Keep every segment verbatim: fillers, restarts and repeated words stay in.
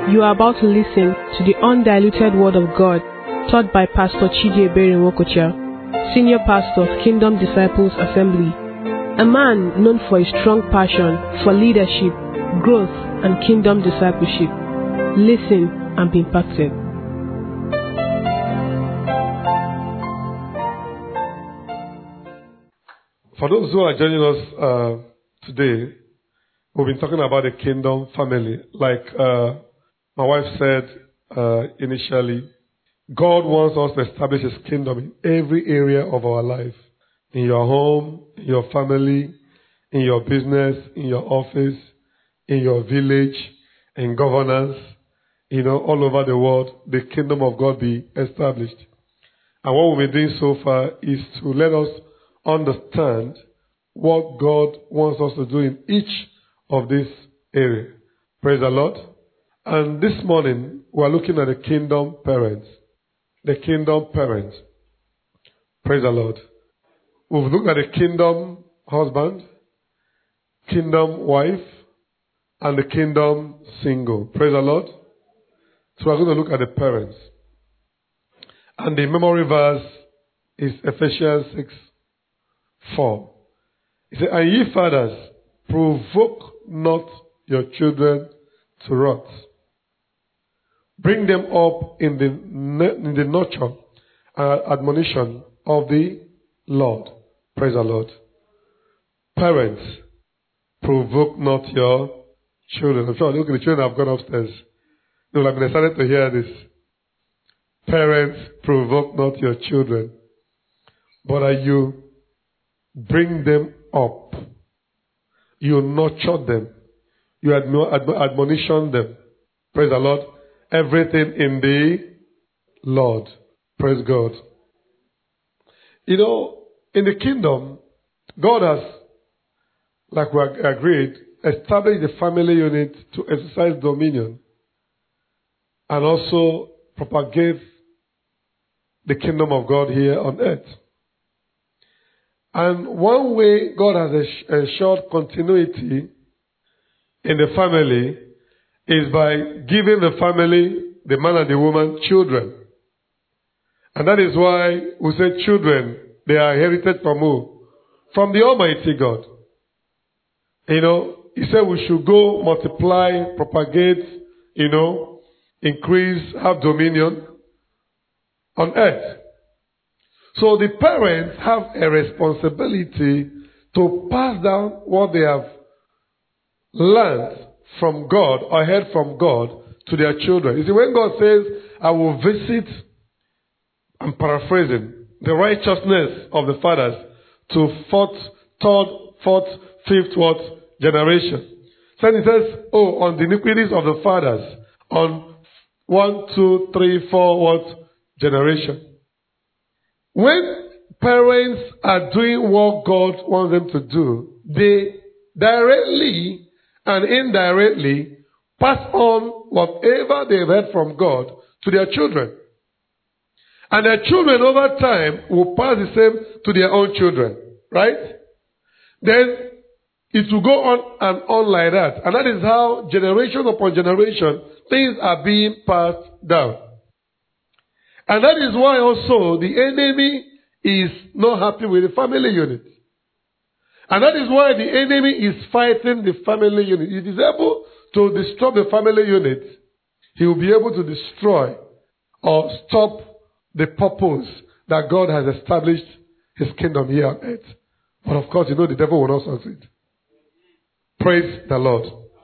You are about to listen to the undiluted Word of God taught by Pastor Chidi Ebere-Nwokocha, Senior Pastor of Kingdom Disciples Assembly, a man known for his strong passion for leadership, growth, and kingdom discipleship. Listen and be impacted. For those who are joining us uh, today, we've been talking about the kingdom family. Like uh, my wife said uh, initially, God wants us to establish His kingdom in every area of our life. In your home, in your family, in your business, in your office, in your village, in governance, you know, all over the world, the kingdom of God be established. And what we've been doing so far is to let us understand what God wants us to do in each of these areas. Praise the Lord. And this morning, we're looking at the kingdom parents. The kingdom parents. Praise the Lord. We've looked at the kingdom husband, kingdom wife, and the kingdom single. Praise the Lord. So we're going to look at the parents. And the memory verse is Ephesians six four. It says, "And ye fathers, provoke not your children to wrath. Bring them up in the, in the nurture and admonition of the Lord." Praise the Lord. Parents, provoke not your children. I'm sure look at the children have gone upstairs. They will have been excited to hear this. Parents, provoke not your children, but are you bring them up. You nurture them. You admo- admo- admonition them. Praise the Lord. Everything in the Lord. Praise God. You know, in the kingdom, God has, like we agreed, established the family unit to exercise dominion and also propagate the kingdom of God here on earth. And one way God has ensured continuity in the family is by giving the family, the man and the woman, children. And that is why we say children, they are inherited from who? From the Almighty God. You know, He said we should go, multiply, propagate, you know, increase, have dominion on earth. So the parents have a responsibility to pass down what they have learned from God or heard from God to their children. You see, when God says, "I will visit," I'm paraphrasing, "the righteousness of the fathers to fourth, third, fourth, fifth, what generation." Then He says, "Oh, on the iniquities of the fathers, on one, two, three, four, what generation." When parents are doing what God wants them to do, they directly and indirectly pass on whatever they've heard from God to their children. And their children over time will pass the same to their own children. Right? Then it will go on and on like that. And that is how generation upon generation things are being passed down. And that is why also the enemy is not happy with the family unit. And that is why the enemy is fighting the family unit. If he is able to destroy the family unit, he will be able to destroy or stop the purpose that God has established His kingdom here on earth. But of course, you know the devil will not succeed. Praise the Lord.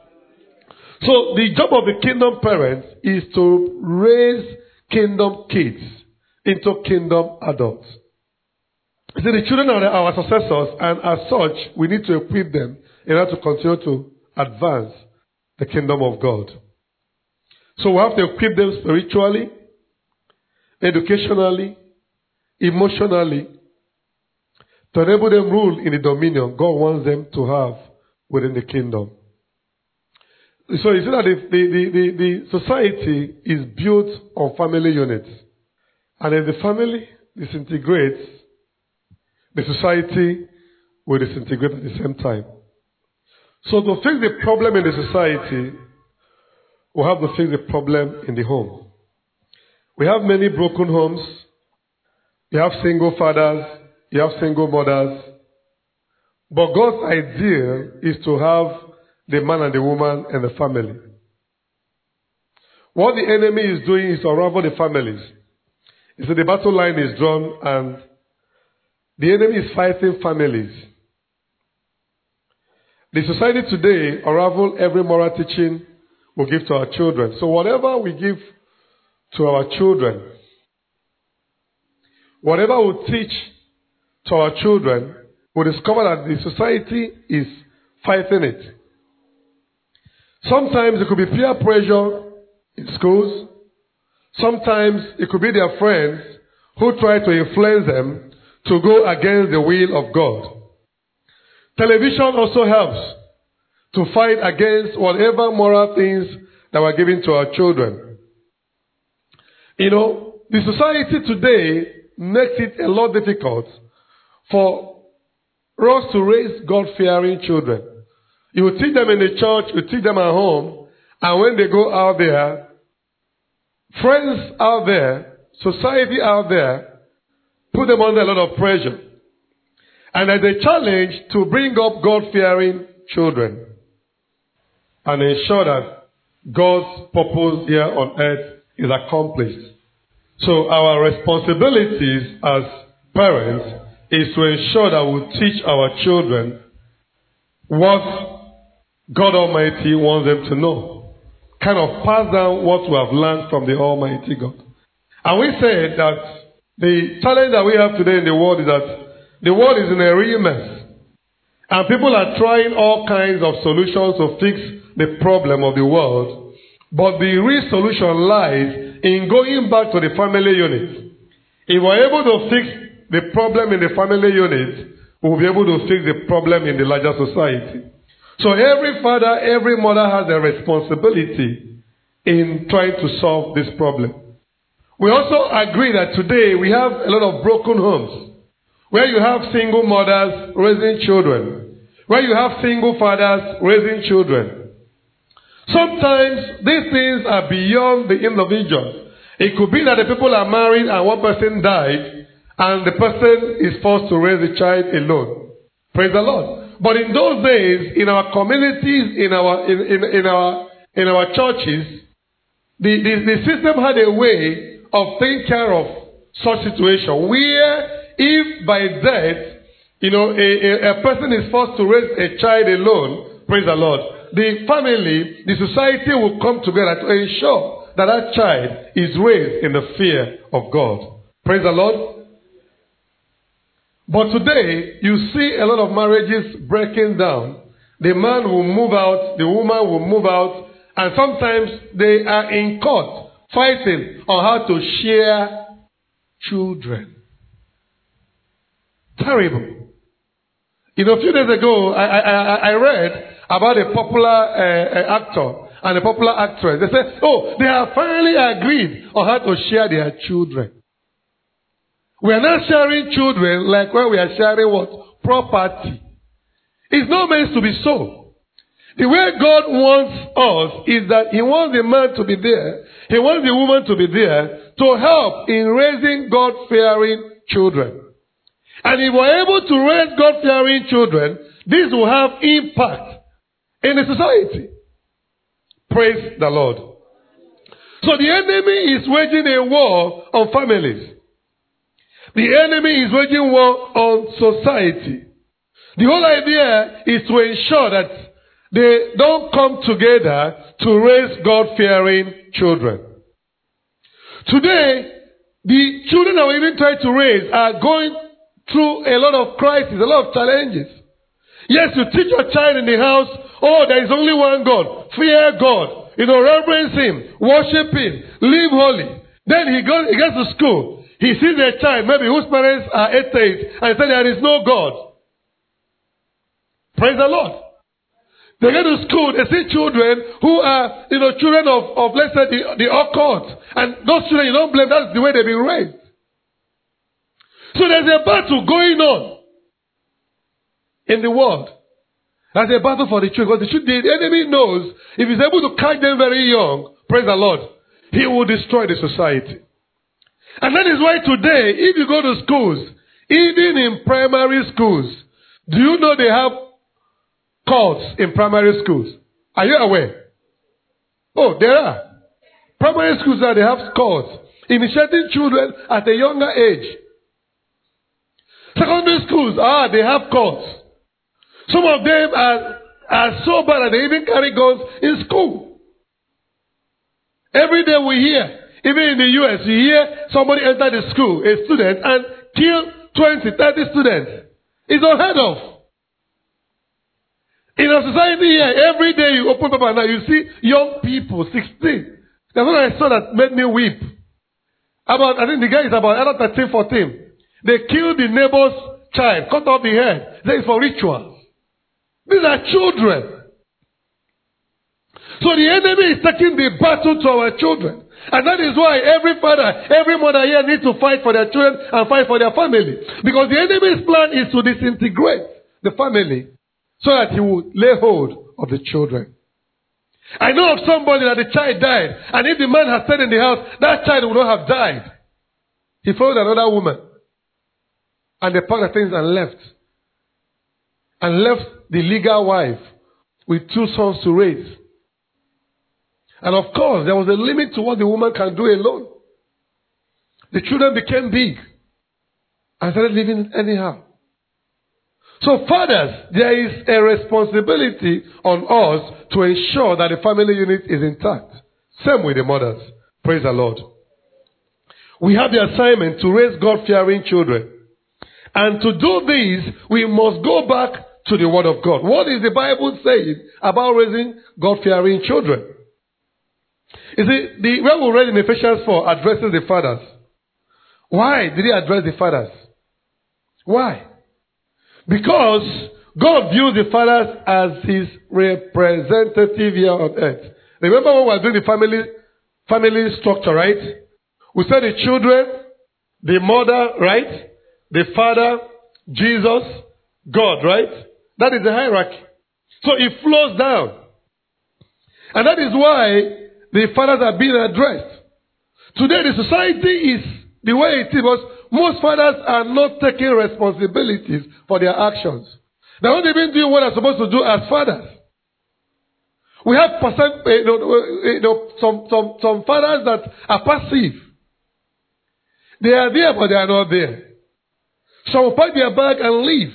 So the job of the kingdom parents is to raise kingdom kids into kingdom adults. You see, the children are our successors, and as such, we need to equip them in order to continue to advance the kingdom of God. So we have to equip them spiritually, educationally, emotionally, to enable them rule in the dominion God wants them to have within the kingdom. So you see that the, the, the, the, the society is built on family units. And if the family disintegrates, the society will disintegrate at the same time. So to fix the problem in the society, will have to fix the problem in the home. We have many broken homes. You have single fathers. You have single mothers. But God's ideal is to have the man and the woman and the family. What the enemy is doing is to unravel the families. You see, the battle line is drawn and the enemy is fighting families. The society today unravel every moral teaching we give to our children. So whatever we give to our children, whatever we teach to our children, we discover that the society is fighting it. Sometimes it could be peer pressure in schools. Sometimes it could be their friends who try to influence them to go against the will of God. Television also helps to fight against whatever moral things that were given to our children. You know, the society today makes it a lot difficult for us to raise God-fearing children. You will teach them in the church, you teach them at home, and when they go out there, friends out there, society out there, put them under a lot of pressure. And there's a challenge to bring up God-fearing children and ensure that God's purpose here on earth is accomplished. So our responsibilities as parents is to ensure that we teach our children what God Almighty wants them to know. Kind of pass down what we have learned from the Almighty God. And we said that the challenge that we have today in the world is that the world is in a real mess. And people are trying all kinds of solutions to fix the problem of the world. But the real solution lies in going back to the family unit. If we're able to fix the problem in the family unit, we'll be able to fix the problem in the larger society. So every father, every mother has a responsibility in trying to solve this problem. We also agree that today we have a lot of broken homes, where you have single mothers raising children, where you have single fathers raising children. Sometimes these things are beyond the individual. It could be that the people are married and one person died, and the person is forced to raise the child alone. Praise the Lord. But in those days, in our communities, in our in, in, in our in our churches, the, the, the system had a way of taking care of such situation where if by death, you know, a, a, a person is forced to raise a child alone, praise the Lord, the family, the society will come together to ensure that that child is raised in the fear of God. Praise the Lord. But today, you see a lot of marriages breaking down. The man will move out, the woman will move out, and sometimes they are in court fighting on how to share children. Terrible. You know, a few days ago, I, I, I read about a popular uh, actor and a popular actress. They said, oh, they have finally agreed on how to share their children. We are not sharing children like when we are sharing what? Property. It's not meant to be so. The way God wants us is that He wants the man to be there. He wants the woman to be there to help in raising God-fearing children. And if we're able to raise God-fearing children, this will have impact in the society. Praise the Lord. So the enemy is waging a war on families. The enemy is waging war on society. The whole idea is to ensure that they don't come together to raise God-fearing children. Today, the children that we even try to raise are going through a lot of crises, a lot of challenges. Yes, you teach your child in the house, oh, there is only one God. Fear God. You know, reverence Him. Worship Him. Live holy. Then he goes, he gets to school. He sees a child, maybe whose parents are atheists, and says there is no God. Praise the Lord. They get to school, they see children who are, you know, children of, of let's say, the, the occult. And those children, you don't blame, that's the way they've been raised. So there's a battle going on in the world. That's a battle for the children. Because the, children, the enemy knows if he's able to catch them very young, praise the Lord, he will destroy the society. And that is why today, if you go to schools, even in primary schools, do you know they have cults in primary schools? Are you aware? Oh, there are. Primary schools now, they have cults, initiating children at a younger age. Secondary schools, ah, they have cults. Some of them are, are so bad that they even carry guns in school. Every day we hear, even in the U S, you hear somebody enter the school, a student, and kill twenty, thirty students. It's unheard of. In our society here, every day you open paper now, you see young people, sixteen. That's what I saw that made me weep. About, I think the guy is about either thirteen, fourteen. They killed the neighbor's child, cut off the head. That is for ritual. These are children. So the enemy is taking the battle to our children. And that is why every father, every mother here needs to fight for their children and fight for their family. Because the enemy's plan is to disintegrate the family so that he will lay hold of the children. I know of somebody that the child died, and if the man had stayed in the house, that child would not have died. He followed another woman, and they packed the things and left. And left the legal wife with two sons to raise. And of course, there was a limit to what the woman can do alone. The children became big and started living anyhow. So fathers, there is a responsibility on us to ensure that the family unit is intact. Same with the mothers. Praise the Lord. We have the assignment to raise God-fearing children. And to do this, we must go back to the Word of God. What is the Bible saying about raising God-fearing children? You see, the where we read in Ephesians four addresses the fathers. Why did he address the fathers? Why? Because God views the fathers as his representative here on earth. Remember when we were doing the family, family structure, right? We said the children, the mother, right? The father, Jesus, God, right? That is the hierarchy. So it flows down. And that is why the fathers are being addressed. Today the society is the way it is, because most fathers are not taking responsibilities for their actions. They're not even doing what they're supposed to do as fathers. We have percent, you know, you know, some, some, some fathers that are passive. They are there, but they are not there. Some pack their bag and leave.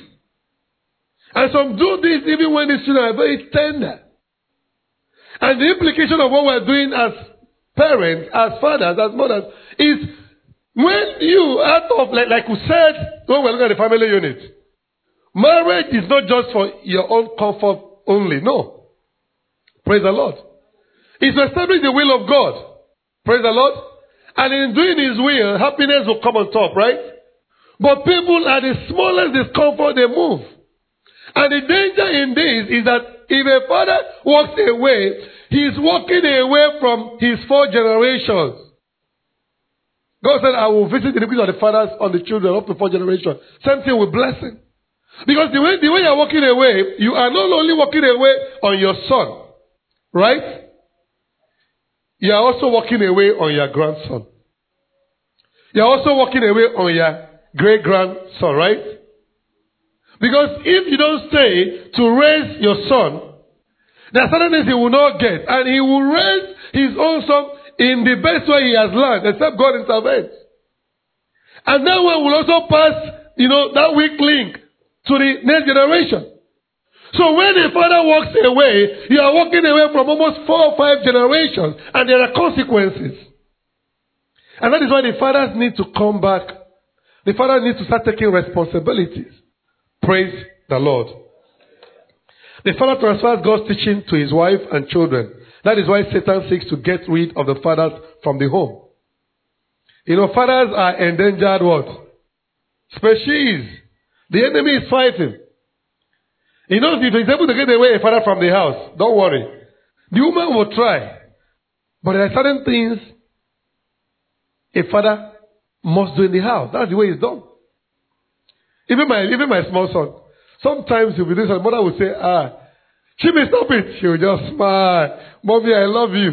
And some do this even when the children are very tender. And the implication of what we're doing as parents, as fathers, as mothers, is when you, out of, like, like we said, when we're looking at the family unit, marriage is not just for your own comfort only. No. Praise the Lord. It's to establish the will of God. Praise the Lord. And in doing His will, happiness will come on top, right? But people, at the smallest discomfort, they move. And the danger in this is that if a father walks away, he is walking away from his four generations. God said, I will visit the iniquities of the fathers on the children up to four generations. Same thing with blessing. Because the way, the way you are walking away, you are not only walking away on your son, right? You are also walking away on your grandson. You are also walking away on your great-grandson, right? Because if you don't stay to raise your son, there are certain things he will not get. And he will raise his own son in the best way he has learned, except God intervenes. And that one will also pass, you know, that weak link to the next generation. So when the father walks away, you are walking away from almost four or five generations, and there are consequences. And that is why the fathers need to come back. The father needs to start taking responsibilities. Praise the Lord. The father transfers God's teaching to his wife and children. That is why Satan seeks to get rid of the fathers from the home. You know, fathers are endangered what? Species. The enemy is fighting. He knows if he's able to get away a father from the house, don't worry. The woman will try. But there are certain things a father must do in the house. That's the way it's done. Even my, even my small son. Sometimes he'll be doing something. Mother will say, ah, She may stop it. She will just smile. Mommy, I love you.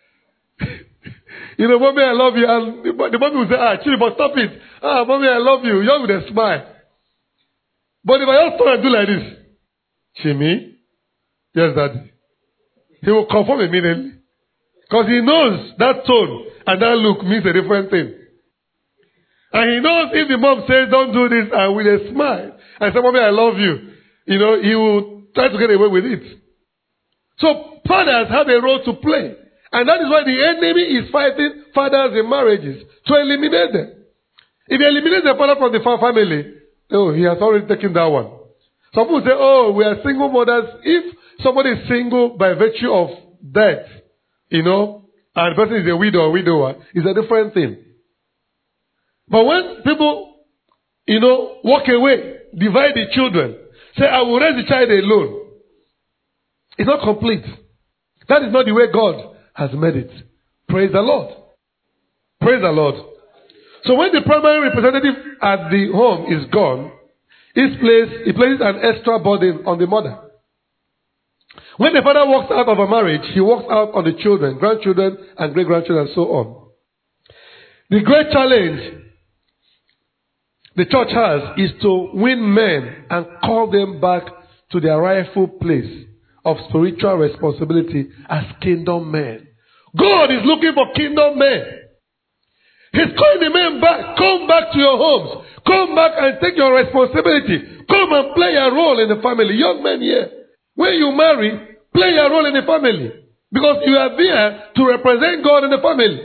You know, mommy, I love you. And the mommy will say, ah, Chidi, but stop it. Ah, mommy, I love you. You're with a smile. But if I just turn and do like this, Chimi, yes, daddy. He will confirm immediately. Because he knows that tone and that look means a different thing. And he knows if the mom says, don't do this, and with a smile, and say, mommy, I love you, you know, he will try to get away with it. So fathers have a role to play. And that is why the enemy is fighting fathers in marriages, to eliminate them. If he eliminates the father from the family, oh, he has already taken that one. Some people say, oh, we are single mothers. If somebody is single by virtue of death, you know, and the person is a widow or widower, it's a different thing. But when people, you know, walk away, divide the children, say, I will raise the child alone, it's not complete. That is not the way God has made it. Praise the Lord. Praise the Lord. So when the primary representative at the home is gone, it places, it places an extra burden on the mother. When the father walks out of a marriage, he walks out on the children, grandchildren, and great-grandchildren, and so on. The great challenge the church has is to win men and call them back to their rightful place of spiritual responsibility as kingdom men. God is looking for kingdom men. He's calling the men back. Come back to your homes. Come back and take your responsibility. Come and play a role in the family. Young men here, when you marry, play a role in the family. Because you are there to represent God in the family.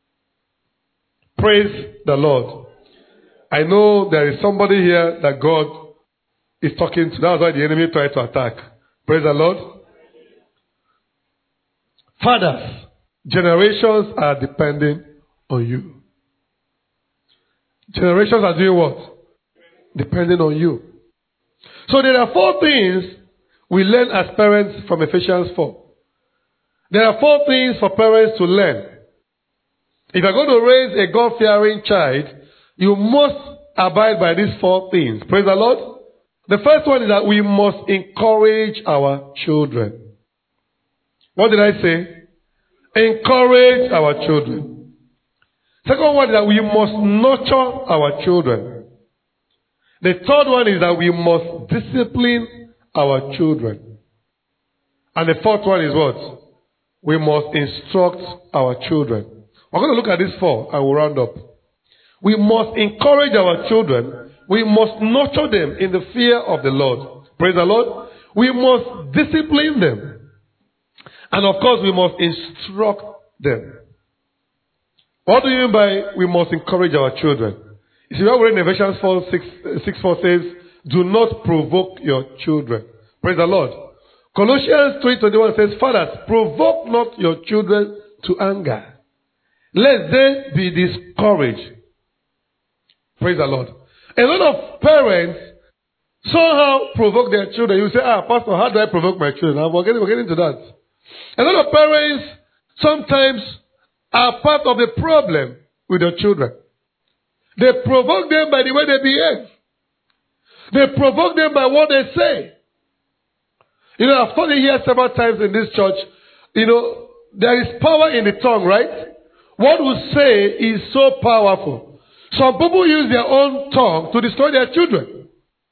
Praise the Lord. I know there is somebody here that God is talking to. That's why the enemy tried to attack. Praise the Lord. Fathers, generations are depending on you. Generations are doing what? Depending on you. So there are four things we learn as parents from Ephesians four. There are four things for parents to learn. If you're going to raise a God-fearing child, you must abide by these four things. Praise the Lord. The first one is that we must encourage our children. What did I say? Encourage our children. Second one is that we must nurture our children. The third one is that we must discipline our children. And the fourth one is what? We must instruct our children. We're going to look at these four and we'll round up. We must encourage our children. We must nurture them in the fear of the Lord. Praise the Lord. We must discipline them. And of course, we must instruct them. What do you mean by we must encourage our children? You see, what we read in Ephesians four, six, six, four says, do not provoke your children. Praise the Lord. Colossians three twenty-one says, fathers, provoke not your children to anger, lest they be discouraged. Praise the Lord. A lot of parents somehow provoke their children. You say, ah, Pastor, how do I provoke my children? I'm getting, we're getting to that. A lot of parents sometimes are part of the problem with their children. They provoke them by the way they behave. They provoke them by what they say. You know, I've told you here several times in this church, you know, there is power in the tongue, right? What we say is so powerful. Some people use their own tongue to destroy their children.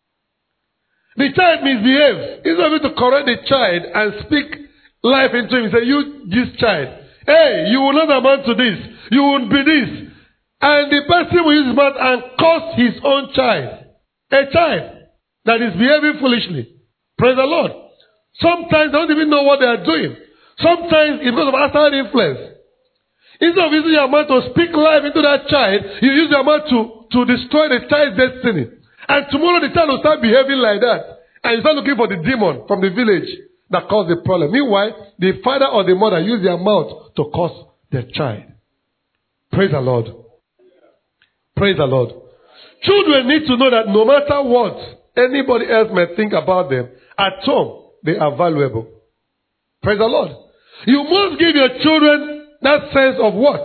The child misbehaves. Instead of you to correct the child and speak life into him, say, you, this child, hey, you will not amount to this. You will be this. And the person will use his mouth and curse his own child. A child that is behaving foolishly. Praise the Lord. Sometimes they don't even know what they are doing. Sometimes it's because of outside influence. Instead of using your mouth to speak life into that child, you use your mouth to, to destroy the child's destiny. And tomorrow the child will start behaving like that. And you start looking for the demon from the village that caused the problem. Meanwhile, the father or the mother use their mouth to curse their child. Praise the Lord. Praise the Lord. Children need to know that no matter what anybody else may think about them, at home, they are valuable. Praise the Lord. You must give your children that sense of what?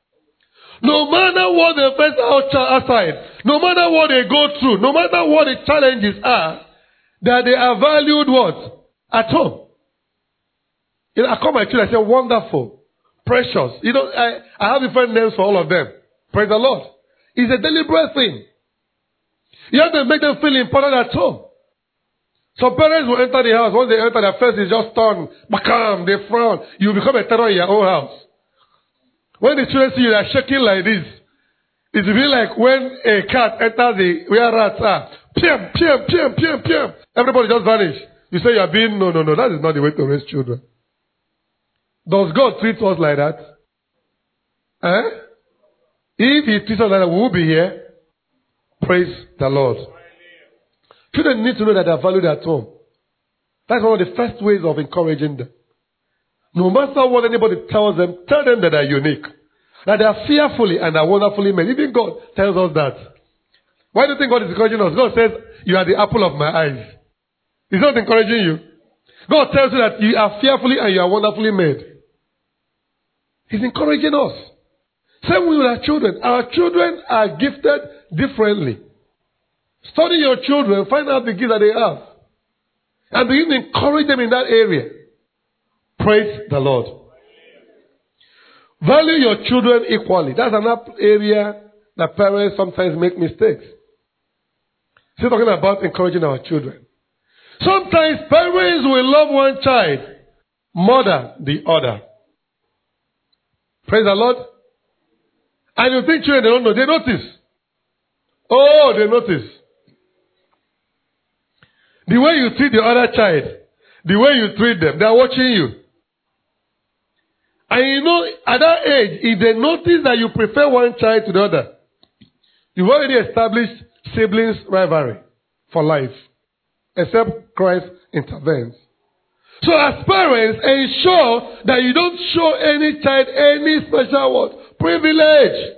No matter what they face outside, no matter what they go through, no matter what the challenges are, that they are valued what? At home. You know, I call my children, I say, wonderful, precious. You know, I, I have different names for all of them. Praise the Lord. It's a deliberate thing. You have to make them feel important at home. Some parents will enter the house. Once they enter, their face is just turned, bakam, they frown. You become a terror in your own house. When the children see you, they're shaking like this. It will be like when a cat enters the where rats are. Piam, piam, piam, piam, piam. Everybody just vanish. You say you are being, no, no, no, that is not the way to raise children. Does God treat us like that? Eh? If He treats us like that, we will be here. Praise the Lord. Children need to know that they are valued at home. That's one of the first ways of encouraging them. No matter what anybody tells them, tell them that they are unique. That they are fearfully and are wonderfully made. Even God tells us that. Why do you think God is encouraging us? God says, you are the apple of my eyes. He's not encouraging you. God tells you that you are fearfully and you are wonderfully made. He's encouraging us. Same way with our children. Our children are gifted differently. Study your children, find out the gifts that they have. And begin to encourage them in that area. Praise the Lord. Value your children equally. That's another area that parents sometimes make mistakes. Still talking about encouraging our children. Sometimes parents will love one child more than the other. Praise the Lord. And you think children, they don't know. They notice. Oh, they notice. The way you treat the other child, the way you treat them, they are watching you. And you know, at that age, if they notice that you prefer one child to the other, you've already established siblings rivalry for life. Except Christ intervenes. So as parents, ensure that you don't show any child any special what? Privilege.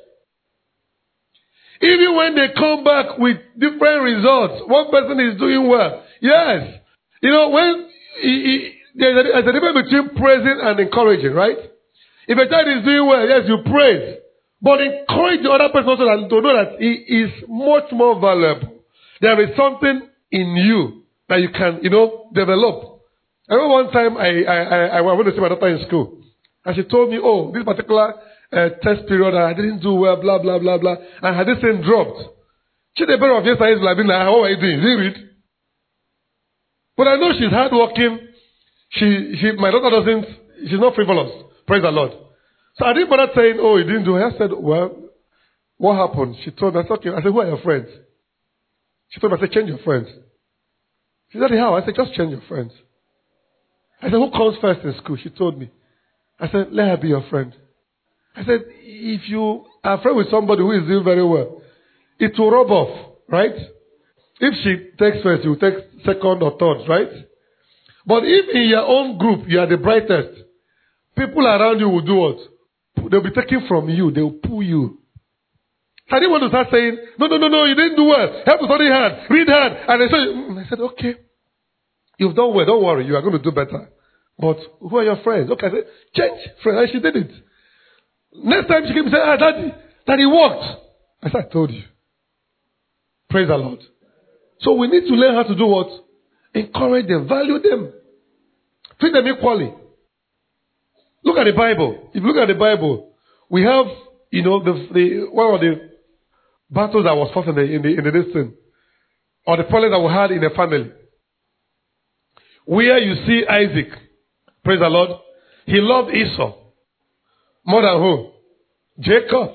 Even when they come back with different results, one person is doing well. Yes. You know, when he, he, there's, a, there's a difference between praising and encouraging, right? If a child is doing well, yes, you praise. But encourage the other person also to know that he is much more valuable. There is something in you that you can, you know, develop. I remember one time I, I, I, I went to see my daughter in school. And she told me, oh, this particular uh, test period, I didn't do well, blah, blah, blah, blah. And had this thing dropped. She the parent of yesterday is like, how are you doing? Did you read? But I know she's hardworking. She, she, my daughter doesn't, she's not frivolous. Praise the Lord. So I didn't bother saying, oh, you didn't do it. I said, well, what happened? She told me, I said, okay. I said, who are your friends? She told me, I said, change your friends. She said, how? I said, just change your friends. I said, who comes first in school? She told me. I said, let her be your friend. I said, if you are friend with somebody who is doing very well, it will rub off, right? If she takes first, you will take second or third, right? But if in your own group, you are the brightest, people around you will do what? They'll be taking from you. They'll pull you. I didn't want to start saying, no, no, no, no, you didn't do well. Help to study hard. Read hard. And they said, I said, okay. You've done well. Don't worry. You are going to do better. But who are your friends? Okay, I said, change friends. And she did it. Next time she came and said, ah, daddy, daddy worked. I said, I told you. Praise the Lord. So we need to learn how to do what? Encourage them. Value them. Treat them equally. Look at the Bible. If you look at the Bible, we have, you know, the, the one of the battles that was fought in the, in the, in the distance, or the problems that we had in the family. Where you see Isaac, praise the Lord, he loved Esau more than who? Jacob.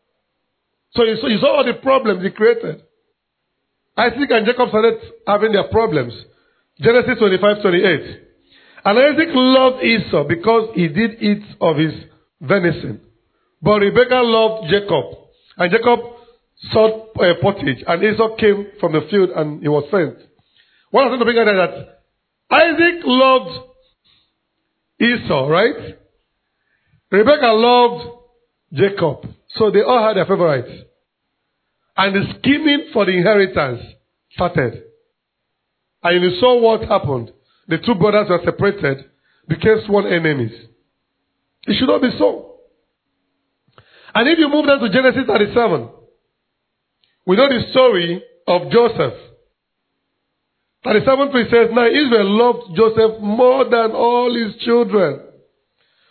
So you saw, you saw all the problems he created. Isaac and Jacob started having their problems. Genesis twenty-five, twenty-eight. And Isaac loved Esau because he did eat of his venison. But Rebekah loved Jacob. And Jacob sought uh, pottage. And Esau came from the field and he was sent. What I want to bring out is that Isaac loved Esau, right? Rebekah loved Jacob. So they all had their favorites. And the scheming for the inheritance started. And you saw what happened. The two brothers were separated, became sworn enemies. It should not be so. And if you move down to Genesis thirty-seven, we know the story of Joseph. thirty-seven three says, now Israel loved Joseph more than all his children.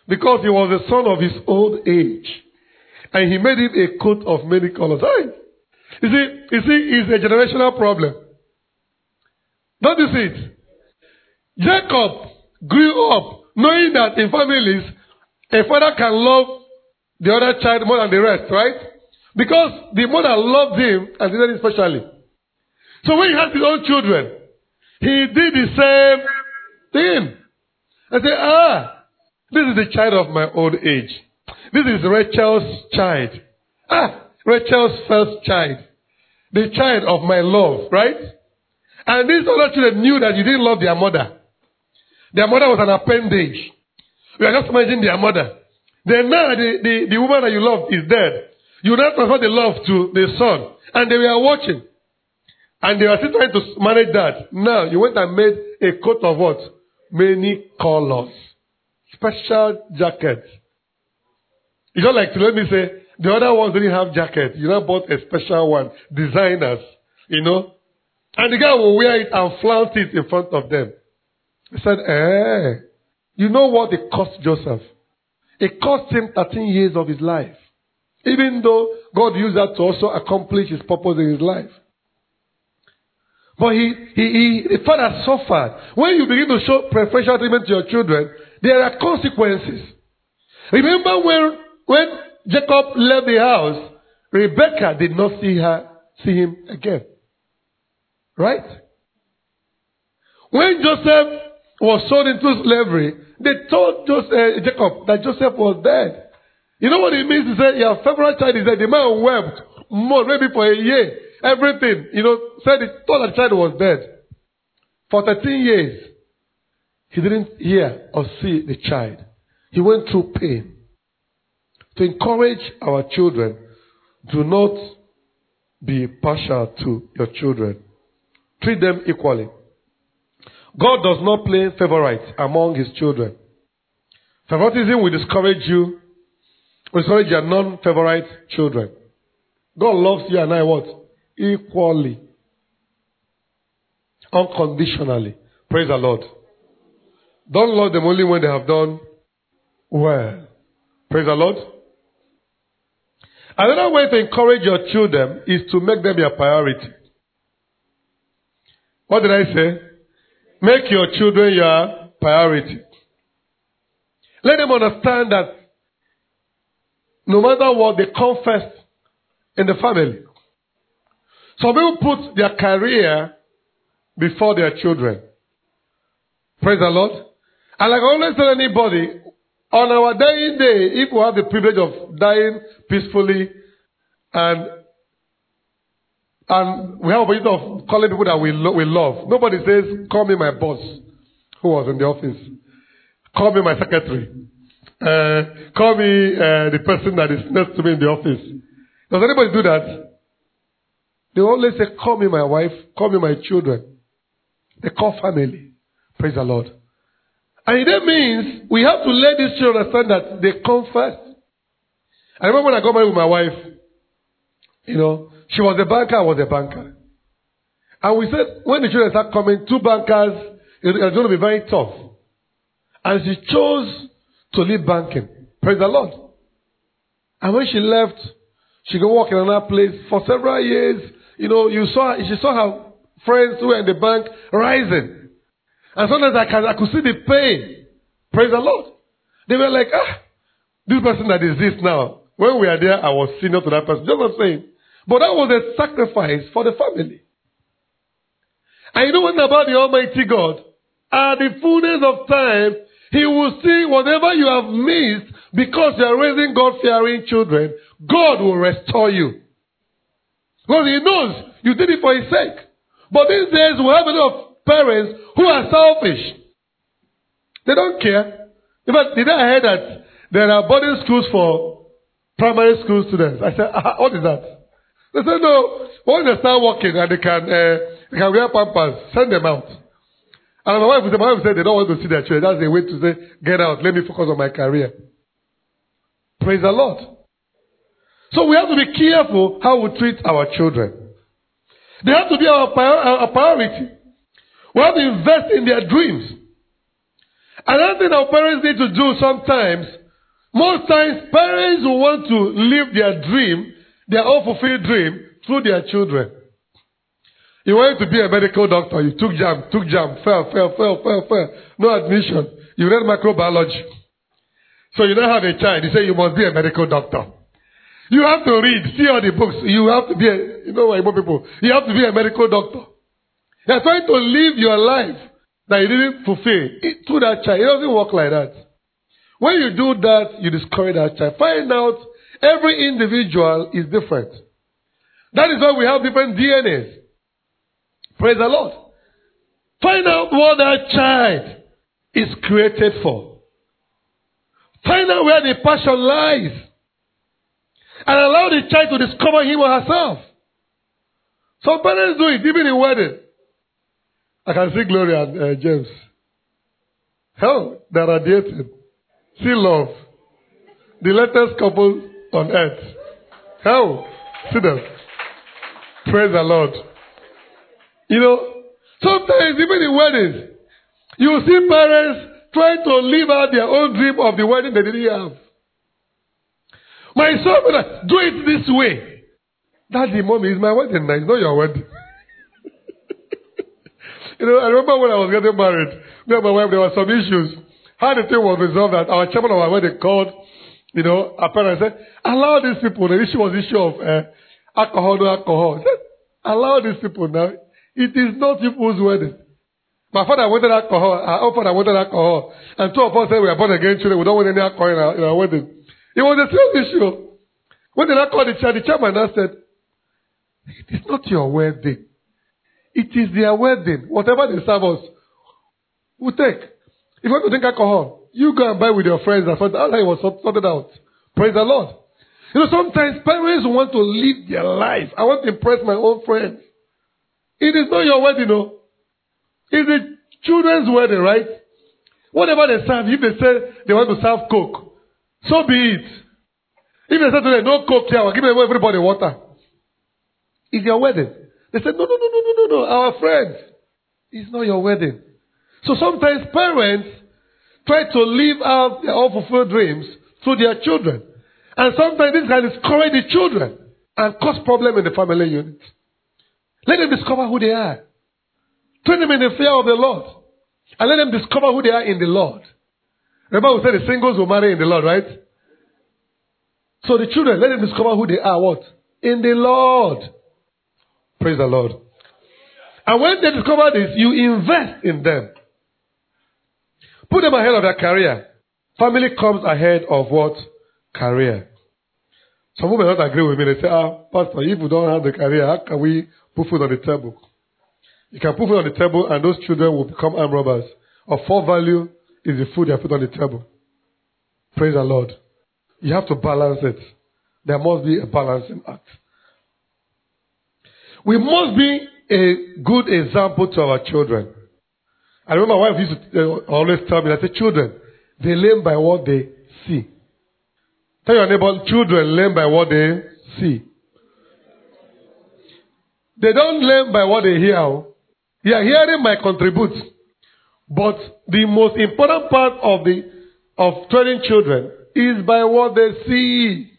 because he was the son of his old age. And he made him a coat of many colors. Hey. You see, you see, it's a generational problem. Don't you see it? Jacob grew up knowing that in families, a father can love the other child more than the rest, right? Because the mother loved him and did it especially. So when he had his own children, he did the same thing. I said, ah, this is the child of my old age. This is Rachel's child. Ah, Rachel's first child. The child of my love, right? And these other children knew that you didn't love their mother. Their mother was an appendage. You are just managing their mother. Then now the, the, the woman that you loved is dead. You now transfer the love to the son. And they were watching. And they were still trying to manage that. Now you went and made a coat of what? Many colors. Special jacket. It's not like to let me say, the other ones didn't have jacket. You now bought a special one. Designers. You know. And the guy will wear it and flaunt it in front of them. He said, eh. You know what it cost Joseph? It cost him thirteen years of his life. Even though God used that to also accomplish his purpose in his life. But he, he, he, the father suffered. When you begin to show preferential treatment to your children, there are consequences. Remember when, when Jacob left the house, Rebekah did not see her, see him again. Right? When Joseph was sold into slavery, they told Joseph, uh, Jacob that Joseph was dead. You know what it means to say your favorite child is dead? The man wept more, maybe for a year. Everything, you know, said he thought the child was dead. For thirteen years, he didn't hear or see the child. He went through pain. To encourage our children, do not be partial to your children. Treat them equally. God does not play favorite among his children. Favoritism will discourage you, will discourage your non-favorite children. God loves you and I what? Equally. Unconditionally. Praise the Lord. Don't love them only when they have done well. Praise the Lord. Another way to encourage your children is to make them your priority. What did I say? Make your children your priority. Let them understand that no matter what, they come first in the family. Some people put their career before their children. Praise the Lord. And like I always tell anybody, on our dying day, if we have the privilege of dying peacefully and and we have a opportunity of calling people that we, lo- we love. Nobody says, call me my boss, who was in the office. Call me my secretary. Uh, call me uh, the person that is next to me in the office. Does anybody do that? They always say, call me my wife, call me my children. They call family. Praise the Lord. And that means we have to let these children understand that they come first. I remember when I got married with my wife, you know, she was a banker, I was a banker. And we said, when the children start coming, two bankers, it's going to be very tough. And she chose to leave banking. Praise the Lord. And when she left, she go work in another place for several years. You know, you saw, she saw her friends who were in the bank rising. And sometimes I, can, I could see the pain. Praise the Lord. They were like, ah, this person that is this now. When we are there, I was senior to that person. Just what I'm saying. But that was a sacrifice for the family. And you know what about the Almighty God? At the fullness of time, He will see whatever you have missed because you are raising God-fearing children. God will restore you. Because He knows you did it for His sake. But these days we have a lot of parents who are selfish. They don't care. In fact, did I hear that there are boarding schools for primary school students? I said, ah, what is that? They said, no, when they start working and they can, uh, they can wear pampers, send them out. And my wife, my wife said they don't want to see their children. That's a way to say, get out, let me focus on my career. Praise the Lord. So we have to be careful how we treat our children. They have to be our, our priority. We have to invest in their dreams. Another thing our parents need to do sometimes, most times parents will want to live their dream, their unfulfilled dream, through their children. You wanted to be a medical doctor, you took jam, took jam, fell, fell, fell, fell, fell, no admission. You read microbiology. So you now have a child, you say you must be a medical doctor. You have to read, see all the books. You have to be a, you know what, people, you have to be a medical doctor. You're trying to live your life that you didn't fulfill it, through that child. It doesn't work like that. When you do that, you discourage that child. Find out every individual is different. That is why we have different D N As. Praise the Lord. Find out what that child is created for. Find out where the passion lies. And allow the child to discover him or herself. Some parents do it, even in wedding. I can see Gloria and uh, James. Hell, they're radiating. See love. The latest couple on earth. Hell, see them. Praise the Lord. You know, sometimes even in weddings, you see parents trying to live out their own dream of the wedding they didn't have. My son, brother, do it this way. Daddy, mommy, it's my wedding night, it's not your wedding. You know, I remember when I was getting married, me and my wife, there were some issues. How the thing was resolved that our chairman of our wedding called, you know, our parents said, allow these people, the issue was the issue of uh, alcohol, no alcohol. He said, allow these people now. It is not people's wedding. My father wanted alcohol, our father wanted alcohol, and two of us said we are born again children, we don't want any alcohol in our, in our wedding. It was a serious issue. When they now called the chairman, the chairman now said, it is not your wedding. It is their wedding. Whatever they serve us, we'll take. If you want to drink alcohol, you go and buy with your friends. That's how it was sorted out. Praise the Lord. You know, sometimes parents want to live their life. I want to impress my own friends. It is not your wedding, no. It's the children's wedding, right? Whatever they serve, if they say they want to serve Coke, so be it. If they say to them, no Coke here, I'll give everybody water. It's your wedding. They said, no, no, no, no, no, no, no, our friends. It's not your wedding. So sometimes parents try to live out their unfulfilled dreams through their children. And sometimes this can discourage the children and cause problem in the family unit. Let them discover who they are. Train them in the fear of the Lord. And let them discover who they are in the Lord. Remember we said the singles will marry in the Lord, right? So the children, let them discover who they are, what? In the Lord. Praise the Lord. And when they discover this, you invest in them. Put them ahead of their career. Family comes ahead of what? Career. Some people may not agree with me. They say, ah, Pastor, if we don't have the career, how can we put food on the table? You can put food on the table and those children will become armed robbers. Of what value is the food they put on the table? Praise the Lord. You have to balance it. There must be a balancing act. We must be a good example to our children. I remember my wife used to uh, always tell me that the children, they learn by what they see. Tell your neighbor, children learn by what they see. They don't learn by what they hear. Yeah, hearing might contribute. But the most important part of the of training children is by what they see.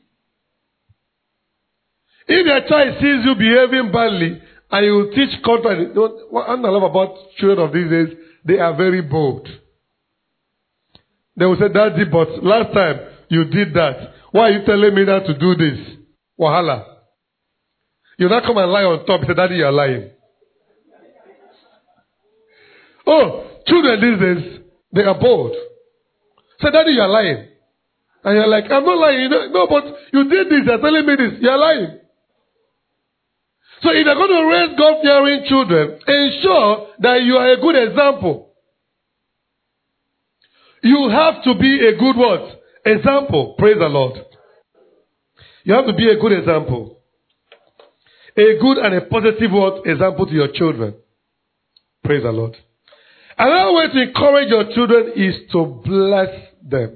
If your child sees you behaving badly and you teach contrary, what I love about children of these days, they are very bold. They will say, Daddy, but last time you did that. Why are you telling me not to do this? Wahala. You not come and lie on top and say, Daddy, you are lying. Oh, children these days, they are bold. Say, Daddy, you are lying. And you're like, I'm not lying. No, but you did this. You're telling me this. You are lying. So if you're going to raise God-fearing children, ensure that you are a good example. You have to be a good what? Example. Praise the Lord. You have to be a good example. A good and a positive what? Example to your children. Praise the Lord. Another way to encourage your children is to bless them.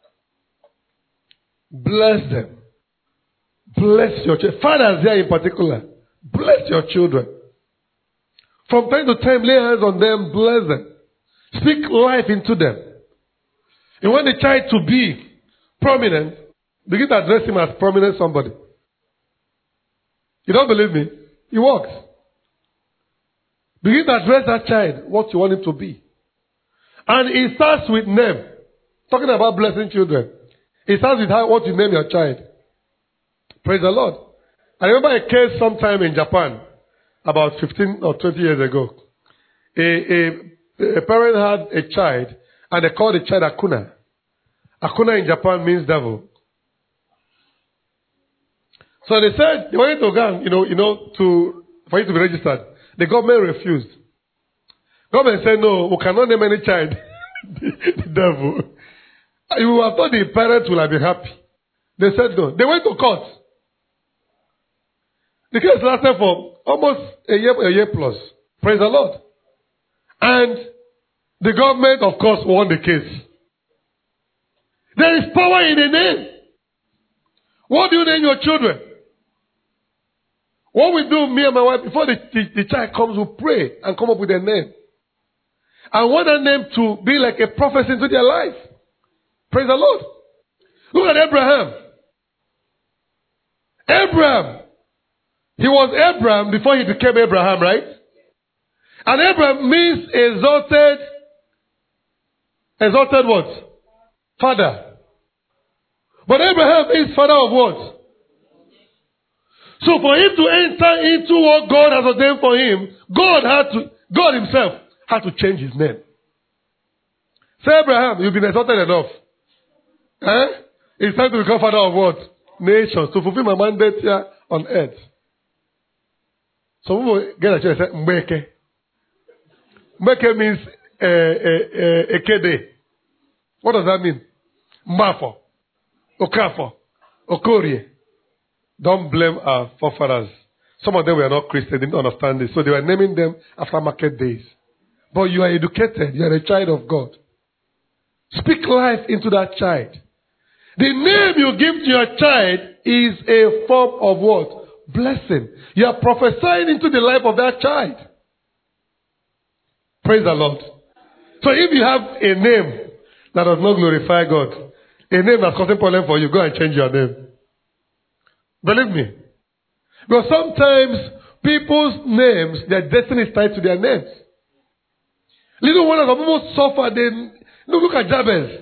Bless them. Bless your children. Fathers there in particular. Bless your children. From time to time, lay hands on them, bless them. Speak life into them. You want the child to be prominent, begin to address him as prominent somebody. You don't believe me? He works. Begin to address that child what you want him to be. And it starts with name. Talking about blessing children. It starts with how, what you name your child. Praise the Lord. I remember a case sometime in Japan, about fifteen or twenty years ago. A, a, a parent had a child, and they called the child Akuna. Akuna in Japan means devil. So they said, they wanted to go, you know, you know, to, for you to be registered. The government refused. Government said, no, we cannot name any child the, the devil. You would have thought the parents will have been happy. They said no. They went to court. The case lasted for almost a year, a year plus. Praise the Lord. And the government, of course, won the case. There is power in the name. What do you name your children? What we do, me and my wife, before the, the, the child comes, we pray and come up with a name. And want that name to be like a prophecy into their life. Praise the Lord. Look at Abraham. Abraham. He was Abraham before he became Abraham, right? And Abraham means exalted. Exalted what? Father. But Abraham is father of what? So for him to enter into what God has ordained for him, God had to, God himself had to change his name. Say, Abraham, you've been exalted enough. Eh? It's time to become father of what? Nations. To fulfill my mandate here on earth. Some people get a chance and say, Mbeke. Mbeke means uh, uh, uh, Ekede. What does that mean? Mbafo. Okafo. Okorie. Don't blame our forefathers. Some of them were not Christian, didn't understand this. So they were naming them after market days. But you are educated. You are a child of God. Speak life into that child. The name you give to your child is a form of what? Blessing. You are prophesying into the life of that child. Praise the Lord. So if you have a name that does not glorify God, a name that's causing problem for you, go and change your name. Believe me. Because sometimes people's names, their destiny is tied to their names. Little ones of people suffer. They look, look at Jabez.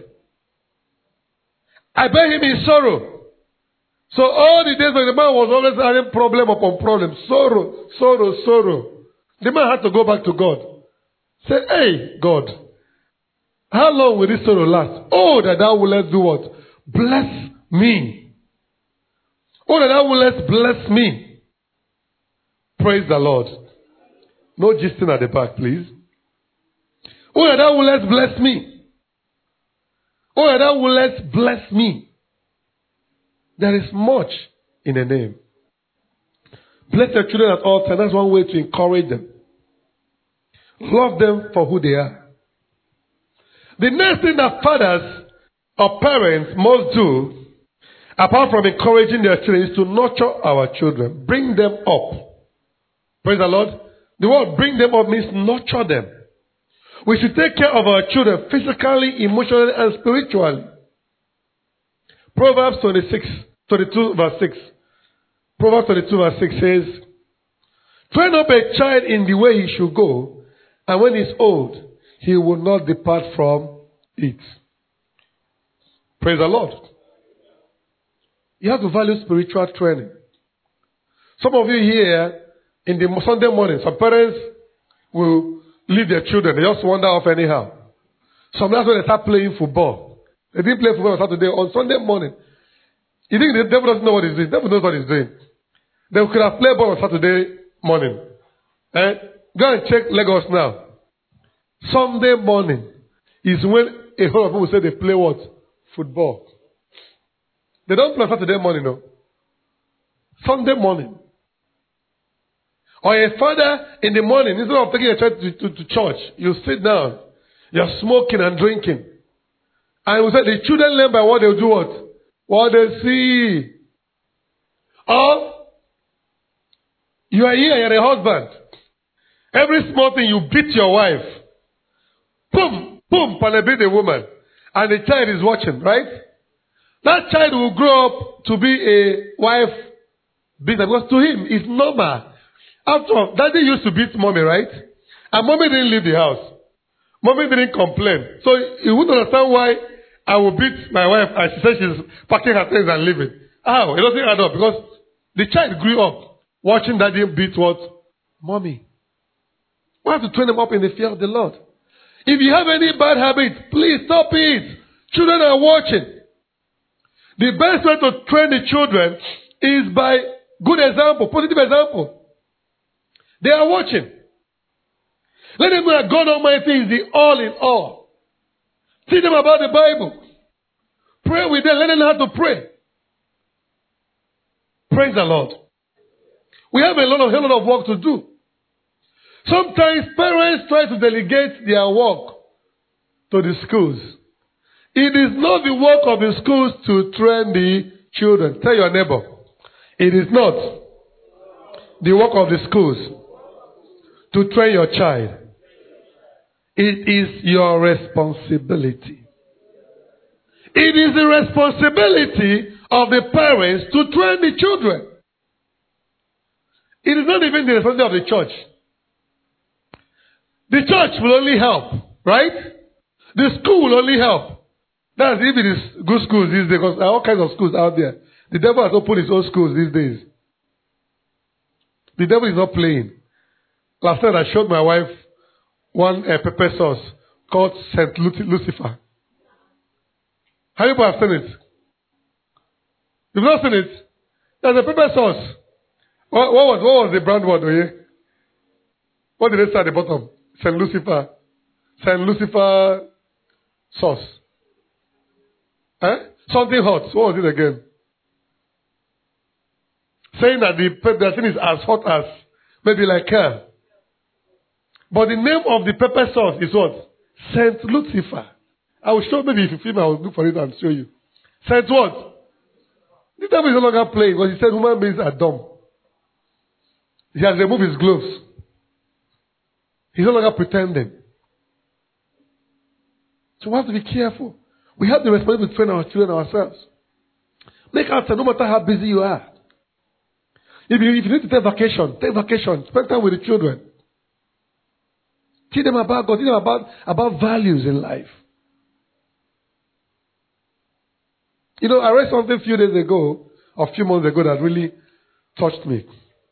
I bear him in sorrow. So all the days when the man was always having problem upon problem, sorrow, sorrow, sorrow. The man had to go back to God. Say, hey, God, how long will this sorrow last? Oh, that thou willest do what? Bless me. Oh, that thou willest bless me. Praise the Lord. No gisting at the back, please. Oh, that thou willest bless me. Oh, that thou willest bless me. There is much in a name. Bless your children at all times. That's one way to encourage them. Love them for who they are. The next thing that fathers or parents must do, apart from encouraging their children, is to nurture our children. Bring them up. Praise the Lord. The word bring them up means nurture them. We should take care of our children physically, emotionally, and spiritually. Proverbs twenty-six, twenty-two verse six. Proverbs twenty-two verse six says, train up a child in the way he should go, and when he's old, he will not depart from it. Praise the Lord. You have to value spiritual training. Some of you here, in the Sunday morning, some parents will leave their children. They just wander off anyhow. Sometimes when they start playing football, they didn't play football on Saturday. On Sunday morning, you think the devil doesn't know what he's doing? The devil knows what he's doing. They could have played ball on Saturday morning. Eh? Go and check Lagos now. Sunday morning is when a whole lot of people say they play what? Football. They don't play Saturday morning, no. Sunday morning. Or a father in the morning, instead of taking a child to, to, to church, you sit down, you're smoking and drinking. And we say the children learn by what they do what? What they see. Or you are here, you're a husband. Every small thing you beat your wife. Boom, boom, and beat the woman. and the child is watching, right? That child will grow up to be a wife beater because to him it's normal. After all, daddy used to beat mommy, right? And mommy didn't leave the house. Mommy didn't complain. So he wouldn't understand why I will beat my wife and she said she's packing her things and leaving. How? It doesn't add up because the child grew up watching daddy beat what? Mommy. We have to train them up in the fear of the Lord. If you have any bad habit, please stop it. Children are watching. The best way to train the children is by good example, positive example. They are watching. Let them know that God Almighty is the all in all. Teach them about the Bible. Pray with them. Let them know how to pray. Praise the Lord. We have a lot of, a lot of work to do. Sometimes parents try to delegate their work to the schools. It is not the work of the schools to train the children. Tell your neighbor. It is not the work of the schools to train your child. It is your responsibility. It is the responsibility of the parents to train the children. It is not even the responsibility of the church. The church will only help, right? The school will only help. That's if it is good schools these days, because there are all kinds of schools out there. The devil has opened his own schools these days. The devil is not playing. Last night I showed my wife one uh, pepper sauce called Saint Lucifer. How many people have seen it? You've not seen it? There's a pepper sauce. What, what was what was the brand word? Okay? What did they say at the bottom? Saint Lucifer. Saint Lucifer sauce. Eh? Something hot. What was it again? Saying that the, the thing is as hot as maybe like hell. But the name of the pepper sauce is what? Saint Lucifer. I will show, maybe if you film, I will look for it and show you. Saint what? The devil is no longer playing because he said human beings are dumb. He has removed his gloves. He's no longer pretending. So we have to be careful. We have the responsibility to train our children ourselves. Make answer no matter how busy you are. If you, if you need to take vacation, take vacation. Spend time with the children. Teach them about God. Teach them about, about values in life. You know, I read something a few days ago, or a few months ago, that really touched me.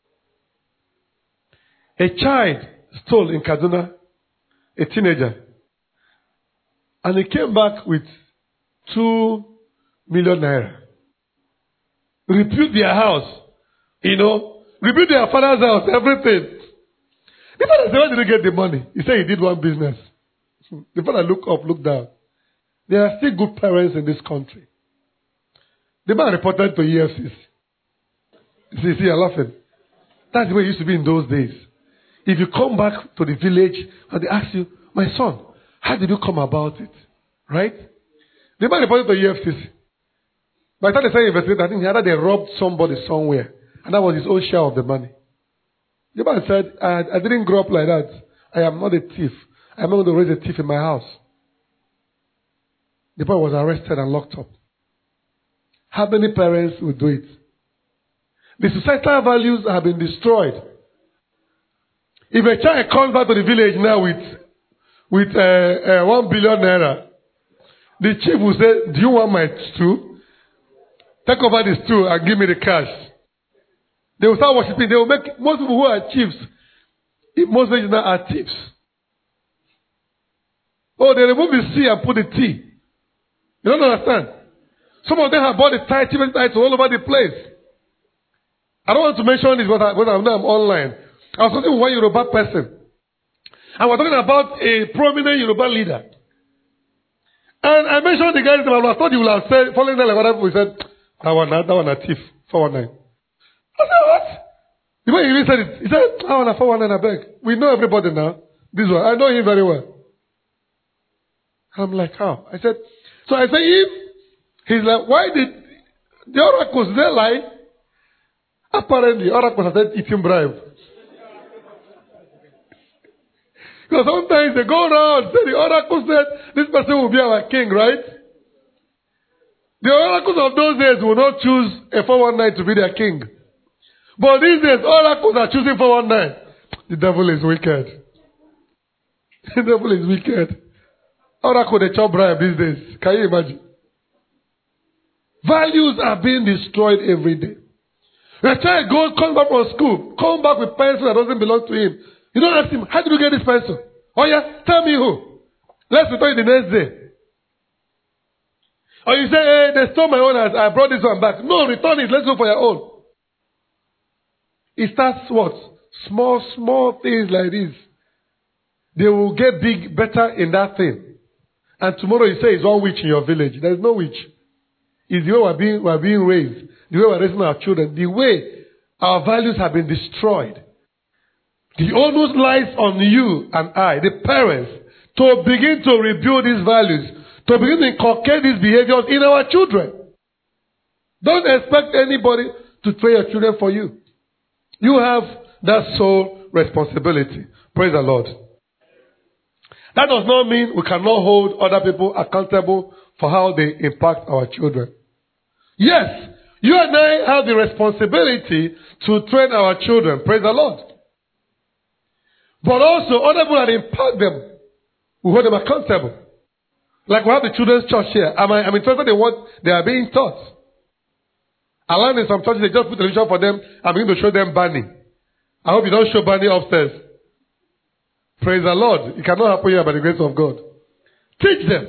A child stole in Kaduna, a teenager, and he came back with two million naira. Rebuilt their house, you know, rebuilt their father's house, everything. The father said, where did he get the money? He said he did one business. The father looked up, looked down. There are still good parents in this country. The man reported to E F C C. See, see, you're laughing. That's the way it used to be in those days. If you come back to the village and they ask you, my son, how did you come about it? Right? The man reported to E F C C. By the time they started investigating, I think either they robbed somebody somewhere, and that was his own share of the money. The man said, I, I didn't grow up like that. I am not a thief. I am not going to raise a thief in my house. The boy was arrested and locked up. How many parents would do it? The societal values have been destroyed. If a child comes back to the village now with, with uh, uh, one billion naira, the chief will say, do you want my stew? Take over the stew and give me the cash. They will start worshiping. They will make, most people who are chiefs, in most villages now are thieves. Oh, they remove the C and put the T. You don't understand? Some of them have bought the title titles all over the place. I don't want to mention this, but I, when I'm now I'm online. I was talking with one Yoruba person. And we're talking about a prominent Yoruba leader. And I mentioned the guy's name. I thought you would have said, following that, like whatever we said, that one, that one, a thief, four one nine. I said, what? The way he really said it, he said, I want a four one nine, I beg. We know everybody now. This one, I know him very well. I'm like, how? I said, so I said, if he's like, why did the oracles, they lie? Apparently, oracles have said eating bribe. Because sometimes they go around, say the oracle said, this person will be our king, right? The oracles of those days will not choose a four one nine to be their king. But these days, oracles are choosing four one nine. The devil is wicked. The devil is wicked. Oracle, they chop bribe these days. Can you imagine? Values are being destroyed every day. Your child goes, comes back from school, come back with pencil that doesn't belong to him. You don't ask him, how did you get this pencil? Oh yeah, tell me who. Let's return it the next day. Or you say, hey, they stole my own, I brought this one back. No, return it, let's go for your own. It starts what? Small, small things like this. They will get big, better in that thing. And tomorrow you say it's one witch in your village. There is no witch. It's the way we're being, we're being raised. The way we're raising our children. The way our values have been destroyed. The onus lies on you and I, the parents, to begin to rebuild these values. To begin to inculcate these behaviors in our children. Don't expect anybody to train your children for you. You have that sole responsibility. Praise the Lord. That does not mean we cannot hold other people accountable for how they impact our children. Yes, you and I have the responsibility to train our children. Praise the Lord. But also, other people that impact them, we hold them accountable. Like we have the children's church here. I'm, I'm interested in what they are being taught. I learned in some churches, they just put television for them. I'm going to show them Barney. I hope you don't show Barney upstairs. Praise the Lord. It cannot happen here by the grace of God. Teach them.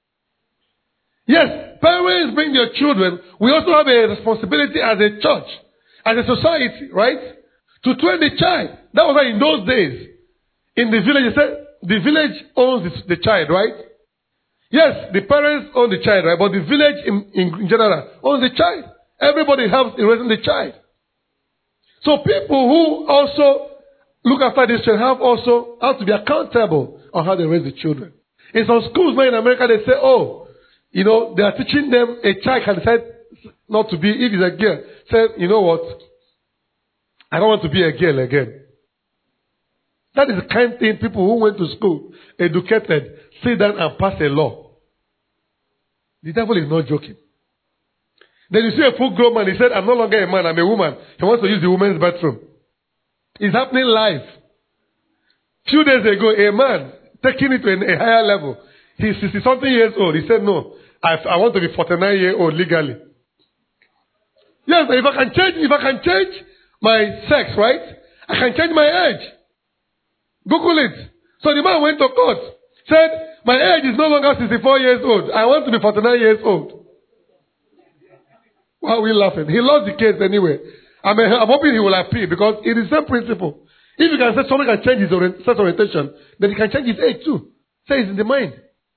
Yes, parents bring their children. We also have a responsibility as a church, as a society, right? To train the child. That was why in those days, in the village, you said, the village owns the child, right? Yes, the parents own the child, right? But the village in, in general owns the child. Everybody helps in raising the child. So people who also look after this child have also have to be accountable on how they raise the children. In some schools now in America, they say, oh, you know, they are teaching them a child can decide not to be, if it's a girl, say, you know what, I don't want to be a girl again. That is the kind of thing people who went to school, educated, sit down and pass a law. The devil is not joking. Then you see a full grown man, he said, I'm no longer a man, I'm a woman. He wants to use the woman's bathroom. It's happening live. Few days ago, a man taking it to a higher level. He's sixty something years old. He said, no, I, I want to be forty-nine years old legally. Yes, if I can change, if I can change my sex, right? I can change my age. Google it. So the man went to court. Said, my age is no longer sixty-four years old. I want to be forty-nine years old. Why are we laughing? He lost the case anyway. I'm, I'm hoping he will appeal because it is the same principle. If you can say someone can change his orient, sex orientation, then he can change his age too. Say it's in the mind.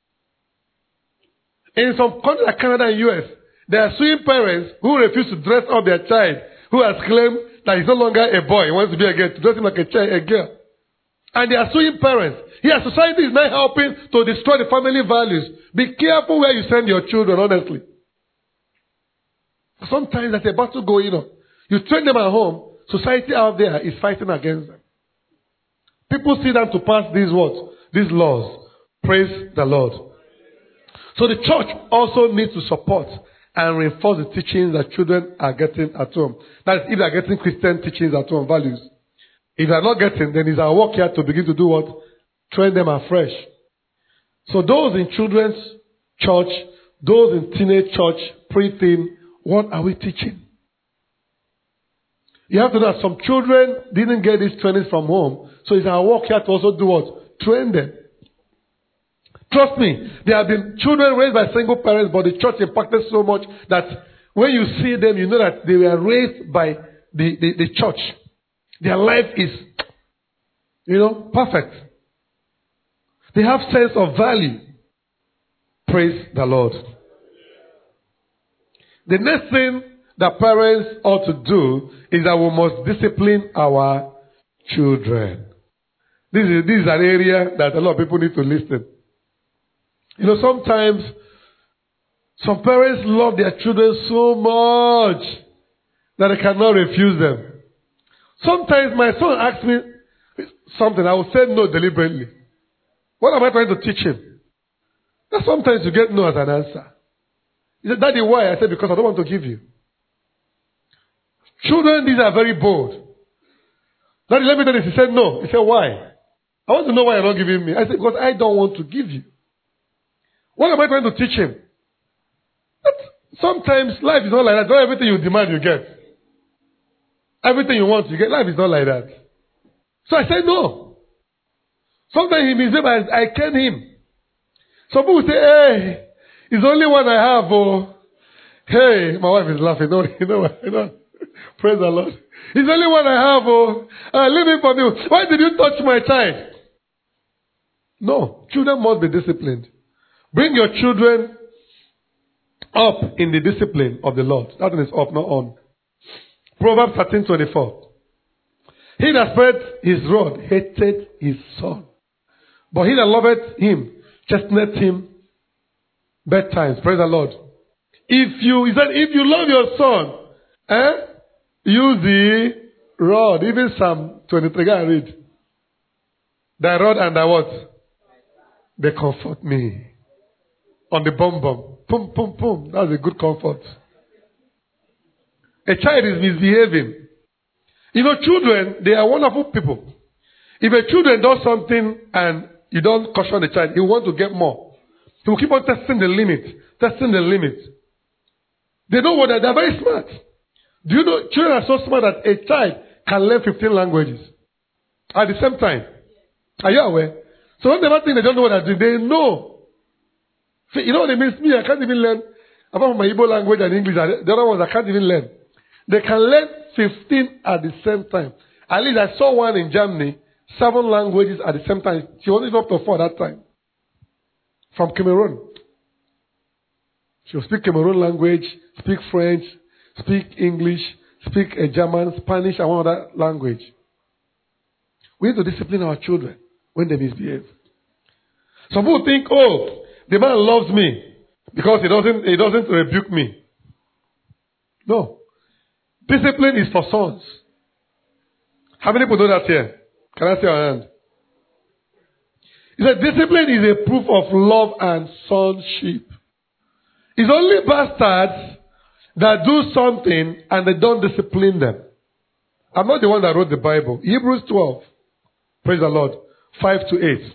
In some countries like Canada and U S, there are suing parents who refuse to dress up their child, who has claimed that he's no longer a boy, he wants to be a girl, to dress him like a child, a girl. And they are suing parents. Here, society is now helping to destroy the family values. Be careful where you send your children, honestly. Sometimes there's a battle going on. You train them at home, society out there is fighting against them. People sit down to pass these words, these laws. Praise the Lord. So the church also needs to support and reinforce the teachings that children are getting at home. That is, if they are getting Christian teachings at home, values. If they are not getting, then it's our work here to begin to do what? Train them afresh. So those in children's church, those in teenage church, pre-teen, what are we teaching? You have to know that some children didn't get this training from home. So it's our work here to also do what? Train them. Trust me, there have been children raised by single parents, but the church impacted so much that when you see them, you know that they were raised by the, the, the church. Their life is, you know, perfect. They have sense of value. Praise the Lord. The next thing that parents ought to do is that we must discipline our children. This is, this is an area that a lot of people need to listen. You know, sometimes some parents love their children so much that they cannot refuse them. Sometimes my son asks me something, I will say no deliberately. What am I trying to teach him? That sometimes you get no as an answer. He said, Daddy, why? I said, because I don't want to give you. Children, these are very bold. Daddy, let me tell you. He said, no. He said, why? I want to know why you're not giving me. I said, because I don't want to give you. What am I trying to teach him? That sometimes life is not like that. Not everything you demand, you get. Everything you want, you get. Life is not like that. So I said, no. Sometimes he misbehaves, I, I can him. Some people say, hey, it's only one I have. Oh, hey, my wife is laughing. No, you know what? You know, praise the Lord. It's only one I have. Oh, uh, leave it for me. Why did you touch my child? No, children must be disciplined. Bring your children up in the discipline of the Lord. That one is up, not on. Proverbs thirteen twenty-four. He that spread his rod hated his son, but he that loveth him chasteneth him betimes. Praise the Lord. If you, he said, if you love your son, eh, use the rod. Even Psalm twenty-three, go and read. Thy rod and thy what? They comfort me. On the bum bum. Pum, pum, pum. That's a good comfort. A child is misbehaving. You know, children, they are wonderful people. If a children does something and you don't caution the child, he will want to get more. He will keep on testing the limit. Testing the limit. They know what they're, they're very smart. Do you know, children are so smart that a child can learn fifteen languages at the same time. Are you aware? So when they think they don't know what they're doing, they know. See, you know what it means? Me, I can't even learn, apart from my Igbo language and English, the other ones I can't even learn. They can learn fifteen at the same time. At least I saw one in Germany, seven languages at the same time. She was even up to four at that time. From Cameroon. She will speak Cameroon language, speak French, speak English, speak a German, Spanish, and one other language. We need to discipline our children when they misbehave. Some people think, oh, the man loves me because he doesn't, he doesn't rebuke me. No. Discipline is for sons. How many people know that here? Can I see your hand? He said discipline is a proof of love and sonship. It's only bastards that do something and they don't discipline them. I'm not the one that wrote the Bible. Hebrews twelve. Praise the Lord. five to eight.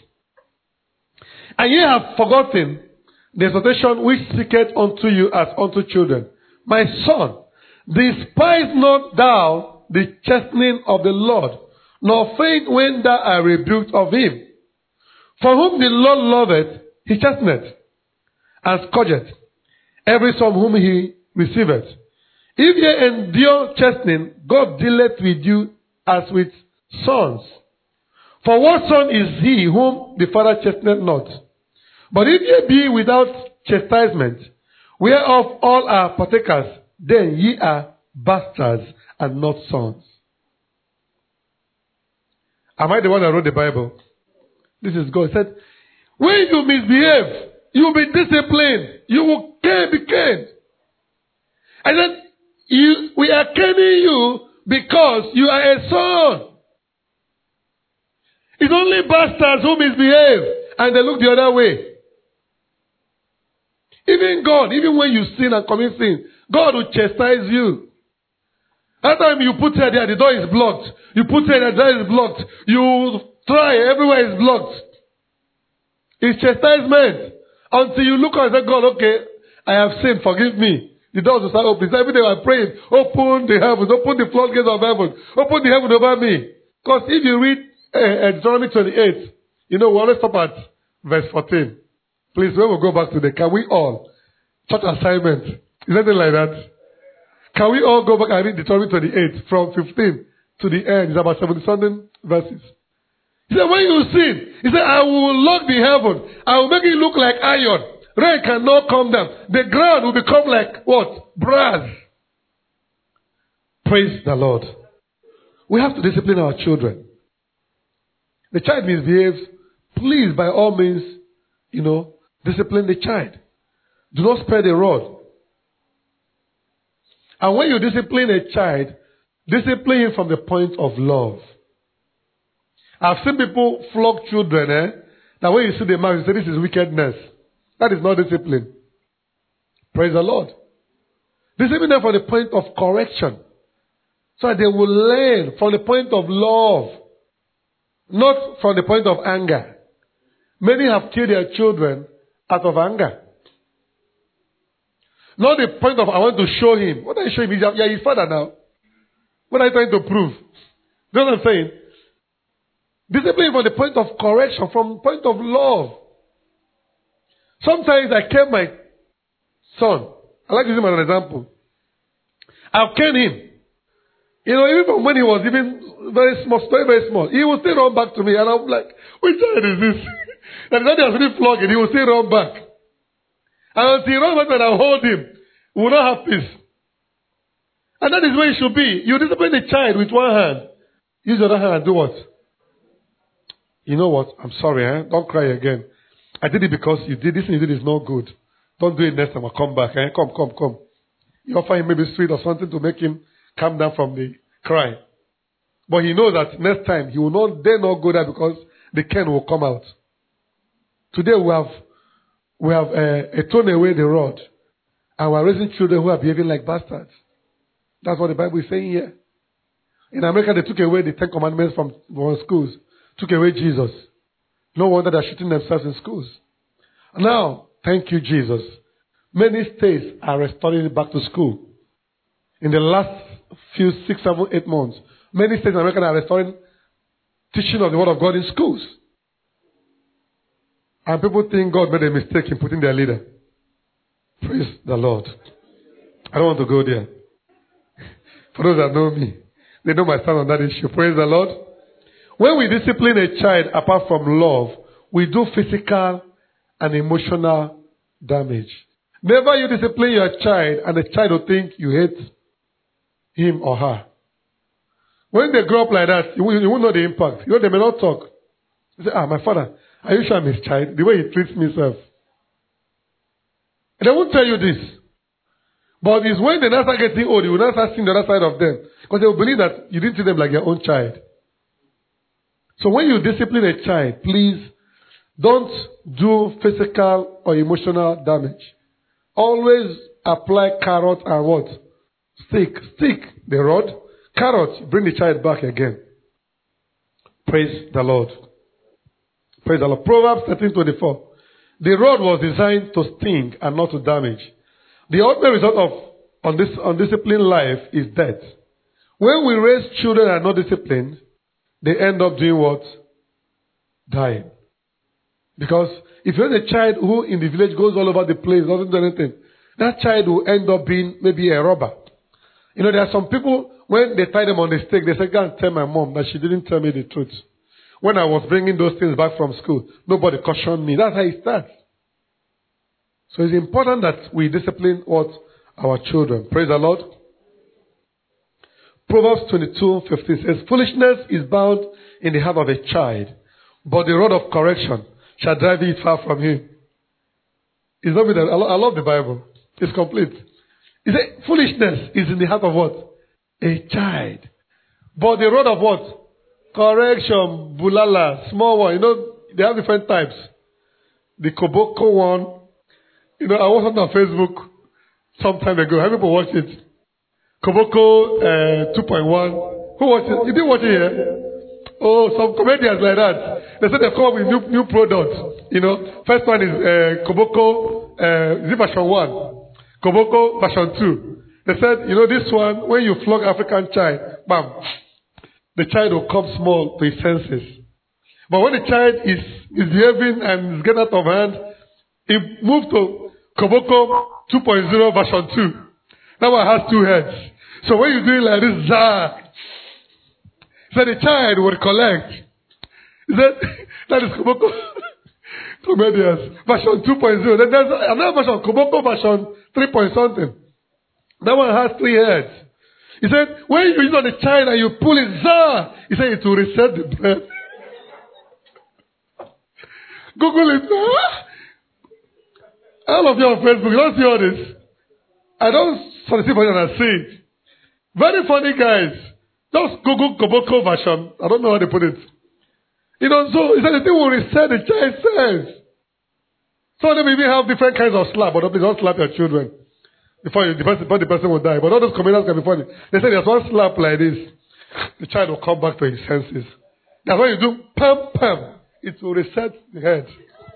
And ye have forgotten the exhortation which speaketh unto you as unto children. My son, despise not thou the chastening of the Lord, nor faint when thou art rebuked of him. For whom the Lord loveth, he chasteneth, and scourgeth every son whom he receiveth. If ye endure chastening, God dealeth with you as with sons. For what son is he whom the father chasteneth not? But if ye be without chastisement, whereof all are partakers, then ye are bastards and not sons. Am I the one that wrote the Bible? This is God. He said, when you misbehave, you will be disciplined. You will be caned. And then you, we are caning you because you are a son. It's only bastards who misbehave and they look the other way. Even God, even when you sin and commit sin, God will chastise you. That time you put her there, the door is blocked. You put her there, the door is blocked. You try, everywhere is blocked. It's chastisement. Until you look and say, God, okay, I have sinned, forgive me. The doors will start opening. So every day I'm praying, open the heavens, open the floodgates of heaven, open the heaven over me. Because if you read uh, Deuteronomy twenty-eight, you know, we always stop at verse fourteen. Please, when we go back to the, can we all, church assignment, is anything like that? Can we all go back and read Deuteronomy twenty-eight from fifteen to the end? It's about seventy-something verses. He said, when you sin, he said, I will lock the heaven. I will make it look like iron. Rain cannot come down. The ground will become like what? Brass. Praise the Lord. We have to discipline our children. The child misbehaves. Please, by all means, you know, discipline the child. Do not spare the rod. And when you discipline a child, discipline him from the point of love. I've seen people flog children, eh? That when you see the mark, you say this is wickedness. That is not discipline. Praise the Lord. Discipline them from the point of correction. So that they will learn from the point of love. Not from the point of anger. Many have killed their children out of anger. Not the point of, I want to show him. What are you showing me? Yeah, his father now. What are you trying to prove? You know what I'm saying? Discipline from the point of correction, from the point of love. Sometimes I cane my son. I like using him as an example. I've caned him. You know, even from when he was even very small, very, very small, he will still run back to me. And I'm like, which child is this? And when he has been flogging, he will still run back. And until he runs back and I hold him, we will not have peace. And that is where it should be. You discipline the child with one hand. Use the other hand and do what? You know what? I'm sorry, eh? Don't cry again. I did it because you did this and you did is not good. Don't do it next time. I'll come back. Eh? Come, come, come. You offer him maybe sweet or something to make him calm down from the cry. But he knows that next time he will not dare not go there because the cane will come out. Today we have we have uh, thrown away the rod. And we are raising children who are behaving like bastards. That's what the Bible is saying here. In America, they took away the Ten Commandments from, from schools. Took away Jesus. No wonder they're shooting themselves in schools. Now, thank you, Jesus. Many states are restoring it back to school. In the last few six, seven, eight months, many states in America are restoring teaching of the Word of God in schools. And people think God made a mistake in putting their leader. Praise the Lord. I don't want to go there. For those that know me, they know my stand on that issue. Praise the Lord. When we discipline a child apart from love, we do physical and emotional damage. Never you discipline your child and the child will think you hate him or her. When they grow up like that, you, you won't know the impact. You know, they may not talk. You say, ah, my father, are you sure I'm his child? The way he treats me, self. And they won't tell you this. But it's when they now start getting old, you will now start seeing the other side of them. Because they will believe that you didn't treat them like your own child. So when you discipline a child, please don't do physical or emotional damage. Always apply carrot and what? Stick. Stick the rod. Carrot, bring the child back again. Praise the Lord. Praise the Lord. Proverbs thirteen twenty-four. The rod was designed to sting and not to damage. The ultimate result of undis- undisciplined life is death. When we raise children and are not disciplined, they end up doing what? Dying. Because if you're a child who in the village goes all over the place, doesn't do anything, that child will end up being maybe a robber. You know, there are some people, when they tie them on the stake, they say, go and tell my mom that she didn't tell me the truth. When I was bringing those things back from school, nobody cautioned me. That's how it starts. So it's important that we discipline what? Our children. Praise the Lord. Proverbs twenty-two fifteen says, foolishness is bound in the heart of a child, but the rod of correction shall drive it far from him. It's not me that I lo- I love the Bible. It's complete. He said, foolishness is in the heart of what? A child. But the rod of what? Correction, bulala, small one. You know, they have different types. The Koboko one. You know, I was on Facebook some time ago. Have people watched it? Koboko uh, two point one. Who watched it? You didn't watch it here? Oh, some comedians like that. They said they've come up with new new products. You know, first one is uh, Koboko, uh, is it version one? Koboko version two. They said, you know, this one, when you flog African child, bam, the child will come small to his senses. But when the child is misbehaving and is getting out of hand, he moved to Koboko two point oh version two. That one has two heads. So when you do it like this, zah, so the child will collect. He said, that is Koboko comedians. Version two point oh. Then there's another version, Koboko version three point something. That one has three heads. He said, when you use on the child and you pull it, zah, he said it will reset the brain. Google it. All of you on Facebook, you don't see all this. I don't solicit for you and I see it. Very funny guys. Just Google Koboko version. I don't know how they put it. You know, so he said the thing will reset the child sense. Some of them even have different kinds of slap, but please don't slap your children. before, you, the, person, before the person will die. But all those comedians can be funny. They say there's one slap like this. The child will come back to his senses. That's why you do pam pam. It will reset the head.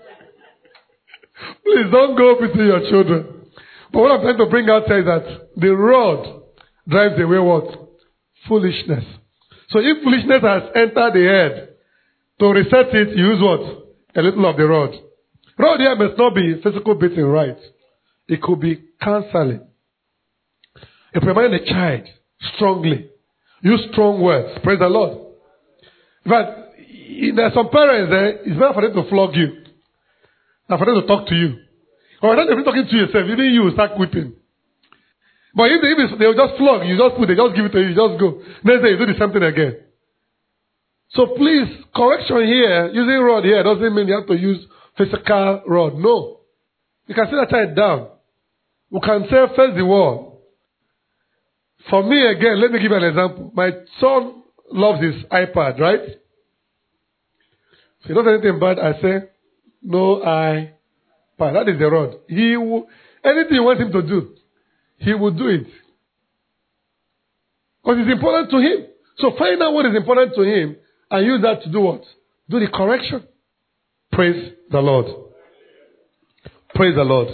Please don't go between your children. But what I'm trying to bring out here is that the rod drives away what? Foolishness. So if foolishness has entered the head, to reset it, you use what? A little of the rod. Rod here must not be physical beating, right? It could be counseling. If you remind a child strongly, use strong words. Praise the Lord. But there are some parents there, it's better for them to flog you than for them to talk to you. Or then if you're talking to yourself, even you will start weeping. But if, they, if they'll just flog, you just put, they just give it to you, you just go. Next day you do the same thing again. So please, correction here, using rod here doesn't mean you have to use physical rod. No. You can sit that child down. You can say, face the wall. For me, again, let me give you an example. My son loves his iPad, right? If he does anything bad, I say, no iPad. That is the rod. He will, anything you want him to do, he will do it. Because it's important to him. So find out what is important to him and use that to do what? Do the correction. Praise the Lord. Praise the Lord.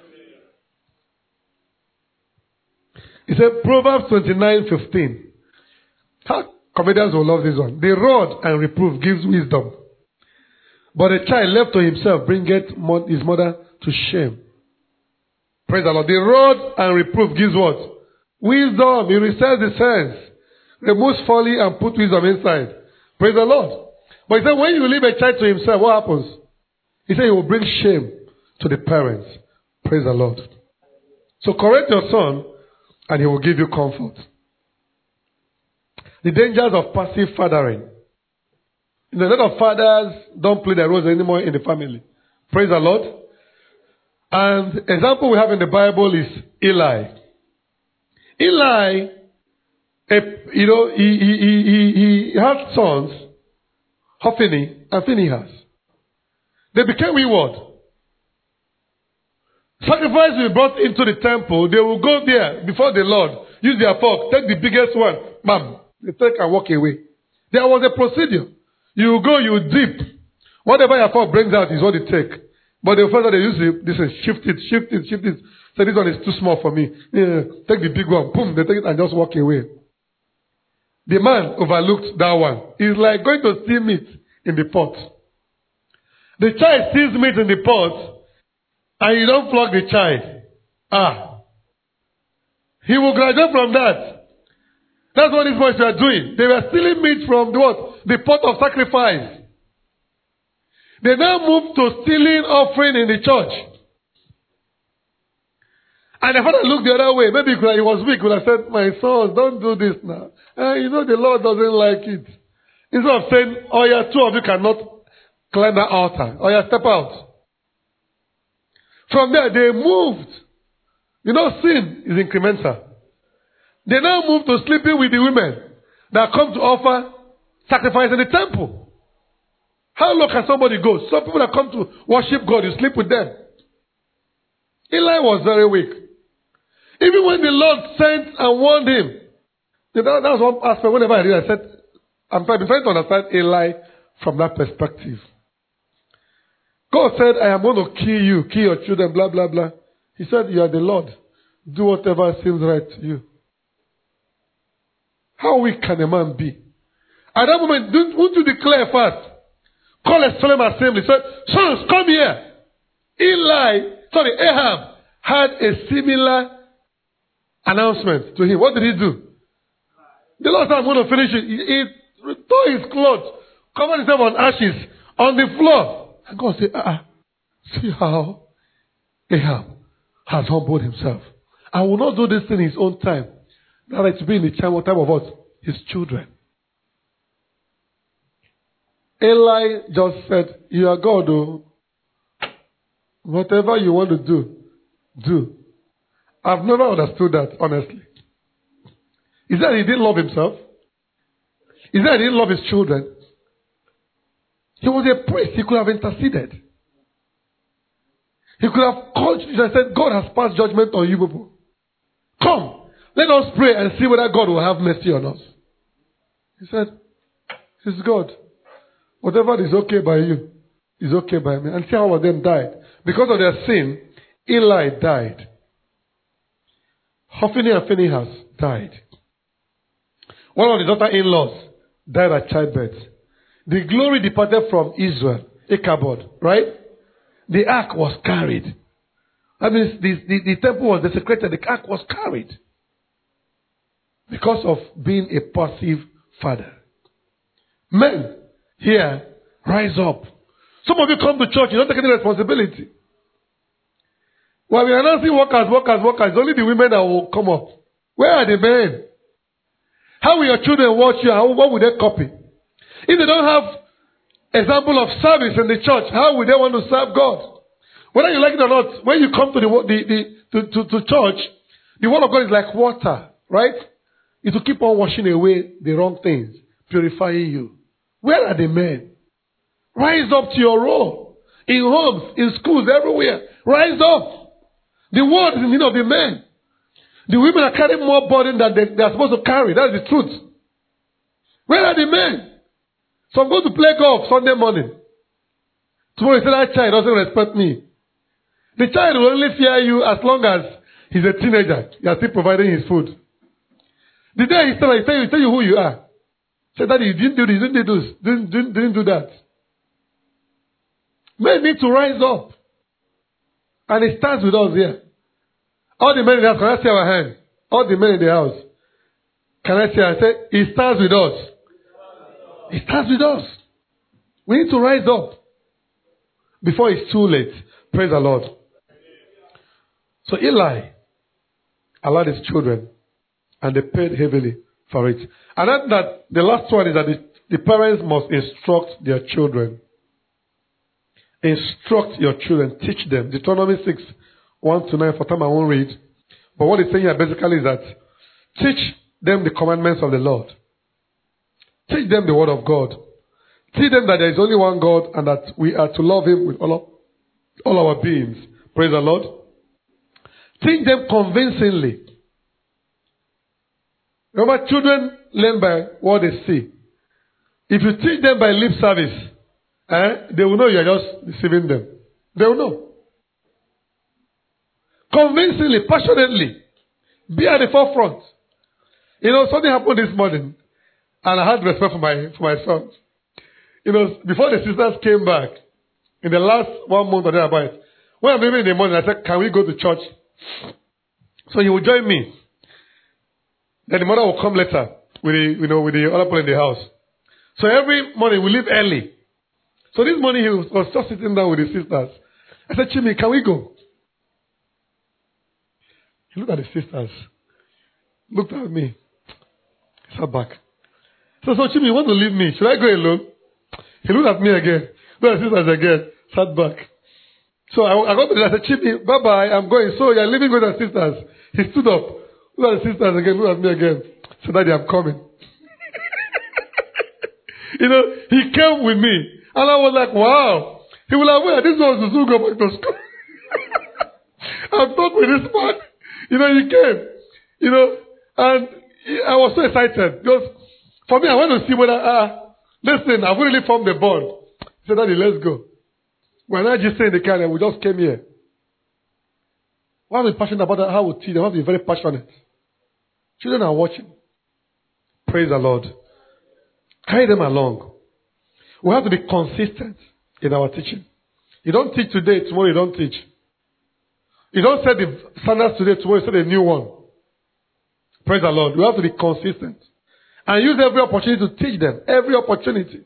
He said, Proverbs twenty-nine fifteen. How comedians will love this one. The rod and reproof gives wisdom, but a child left to himself bringeth his mother to shame. Praise the Lord. The rod and reproof gives what? Wisdom. He resets the sense, removes folly and put wisdom inside. Praise the Lord. But he said, when you leave a child to himself, what happens? He said, he will bring shame to the parents. Praise the Lord. So correct your son, and he will give you comfort. The dangers of passive fathering. You know, a lot of fathers don't play their roles anymore in the family. Praise the Lord. And example we have in the Bible is Eli. Eli, a, you know, he, he, he, he had sons, Hophni and Phinehas. They became wayward. Sacrifice will be brought into the temple. They will go there before the Lord, use their fork, take the biggest one, bam, they take and walk away. There was a procedure. You go, you dip. Whatever your fork brings out is what they take. But the first they use it, this is shift it, shift it, shift it. So this one is too small for me. Yeah, take the big one, boom, they take it and just walk away. The man overlooked that one. It's like going to steal meat in the pot. The child steals meat in the pot, and you don't flog the child. Ah. He will graduate from that. That's what these boys were doing. They were stealing meat from the what? The pot of sacrifice. They now moved to stealing offering in the church. And the father looked the other way. Maybe he, could, he was weak. He could have said, my sons, don't do this now. Uh, you know the Lord doesn't like it. Instead of saying, oh yeah, two of you cannot climb that altar. Oh yeah, step out. From there, they moved. You know, sin is incremental. They now moved to sleeping with the women that come to offer sacrifice in the temple. How low can somebody go? Some people that come to worship God, you sleep with them. Eli was very weak. Even when the Lord sent and warned him, that, that's one aspect. Whenever I read, I said, I'm trying to understand Eli from that perspective. God said, I am going to kill you, kill your children, blah, blah, blah. He said, you are the Lord. Do whatever seems right to you. How weak can a man be? At that moment, won't you declare fast? Call a solemn assembly. Say, sons, come here. Eli, sorry, Ahab had a similar announcement to him. What did he do? The Lord said, I'm going to finish it. He, he tore his clothes, covered himself on ashes on the floor. And God said, ah, see how Ahab has humbled himself. I will not do this in his own time. That is to be in the time, time of what? His children. Eli just said, you are God, oh. Whatever you want to do, do. I've never understood that, honestly. Is that he didn't love himself? Is that he didn't love his children? He was a priest. He could have interceded. He could have called you and said, God has passed judgment on you people. Come, let us pray and see whether God will have mercy on us. He said, it's God. Whatever is okay by you is okay by me. And see, all of them died. Because of their sin, Eli died. Hophni and Phinehas died. One of the daughter-in-laws died at childbirth. The glory departed from Israel, Ichabod, right? The ark was carried. That means the, the, the temple was desecrated, the ark was carried. Because of being a passive father. Men, here, rise up. Some of you come to church, you don't take any responsibility. While we are announcing workers, workers, workers, it's only the women that will come up. Where are the men? How will your children watch you? How, what will they copy? If they don't have example of service in the church, how will they want to serve God? Whether you like it or not, when you come to the, the, the to, to, to church, the word of God is like water, right? It will keep on washing away the wrong things, purifying you. Where are the men? Rise up to your role. In homes, in schools, everywhere. Rise up. The world is in need of the men. The women are carrying more burden than they, they are supposed to carry. That's the truth. Where are the men? So I'm going to play golf Sunday morning. Tomorrow you say that child doesn't respect me. The child will only fear you as long as he's a teenager. You are still providing his food. The day he tell you, tell you, tell you who you are. Say, Daddy, you didn't do this, you didn't do this, didn't, didn't, didn't do that. Men need to rise up. And it starts with us here. All the men in the house, can I see our hand? All the men in the house. Can I see? I say, it starts with us. It starts with us. We need to rise up before it's too late. Praise the Lord. So Eli allowed his children, and they paid heavily for it. And then that the last one is that the, the parents must instruct their children. Instruct your children, teach them. Deuteronomy six, one to nine, for time I won't read. But what it's saying here basically is that teach them the commandments of the Lord. Teach them the word of God. Teach them that there is only one God and that we are to love Him with all, of, all our beings. Praise the Lord. Teach them convincingly. Remember, children learn by what they see. If you teach them by lip service, eh, they will know you are just deceiving them. They will know. Convincingly, passionately. Be at the forefront. You know, something happened this morning, and I had respect for my for my sons. You know, before the sisters came back, in the last one month or thereabouts, when I'm leaving in the morning, I said, can we go to church? So he will join me. Then the mother will come later with the, you know, with the other people in the house. So every morning we leave early. So this morning he was, was just sitting down with his sisters. I said, Chimi, can we go? He looked at the sisters, looked at me, sat back. So, so Chimi, you want to leave me? Should I go alone? He looked at me again, looked at the sisters again, sat back. So I, I got to the I said, Chimi, bye bye, I'm going. So you're leaving with the sisters. He stood up, looked at the sisters again, looked at me again. So Daddy, I'm coming. You know, he came with me. And I was like, wow. He will have, well, this was the Zoo go back to school. I'm talking with this man. You know, he came. You know, and I was so excited. Because for me, I want to see whether, uh, listen, I've really formed a bond. He said, Daddy, let's go. We're not just staying in the car, and we just came here. Why am I passionate about that? How we teach them? I have to be very passionate. Children are watching. Praise the Lord. Carry them along. We have to be consistent in our teaching. You don't teach today, tomorrow you don't teach. You don't set the standards today, tomorrow you set a new one. Praise the Lord. We have to be consistent. And use every opportunity to teach them. Every opportunity.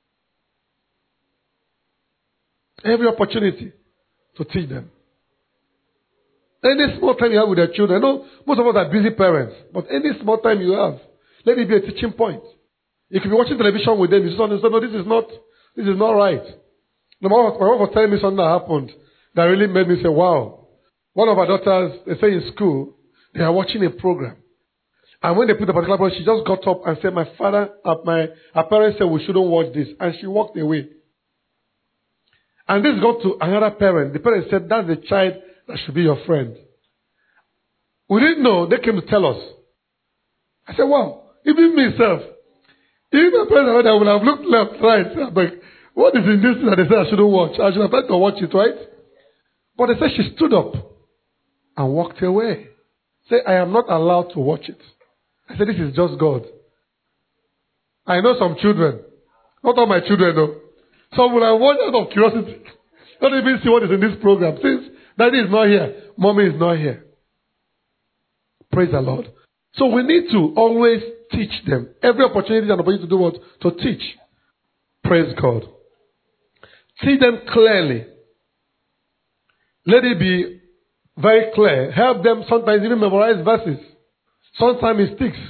Every opportunity to teach them. Any small time you have with your children. I know most of us are busy parents. But any small time you have, let it be a teaching point. You can be watching television with them. You just understand, no, this is not, this is not right. My wife was telling me something that happened that really made me say, wow. One of our daughters, they say in school, they are watching a program. And when they put the particular program, she just got up and said, my father, uh, my, her parents said we shouldn't watch this. And she walked away. And this got to another parent. The parent said, that's the child that should be your friend. We didn't know. They came to tell us. I said, wow, even myself. Even my parents I would have looked left, right. I'm like, what is in this thing that they said I shouldn't watch? I should have tried to watch it, right? But they said she stood up and walked away. Say, I am not allowed to watch it. I said, this is just God. I know some children. Not all my children, though. Some will have watched out of curiosity. Don't even see what is in this program. Since daddy is not here, mommy is not here. Praise the Lord. So we need to always teach them. Every opportunity is an opportunity to do what? To teach. Praise God. Teach them clearly. Let it be very clear. Help them sometimes even memorize verses. Sometimes it sticks.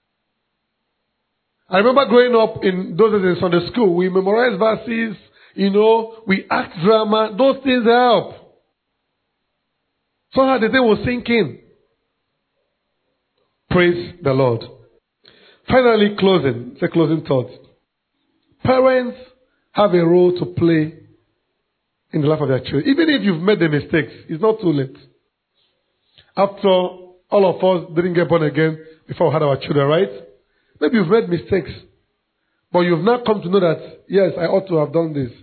I remember growing up in those days in Sunday school, we memorized verses, you know, we act drama. Those things help. Somehow the thing will sink in. Praise the Lord. Finally, closing. It's a closing thought. Parents have a role to play in the life of their children. Even if you've made the mistakes, it's not too late. After all of us didn't get born again before we had our children, right? Maybe you've made mistakes. But you've now come to know that, yes, I ought to have done this.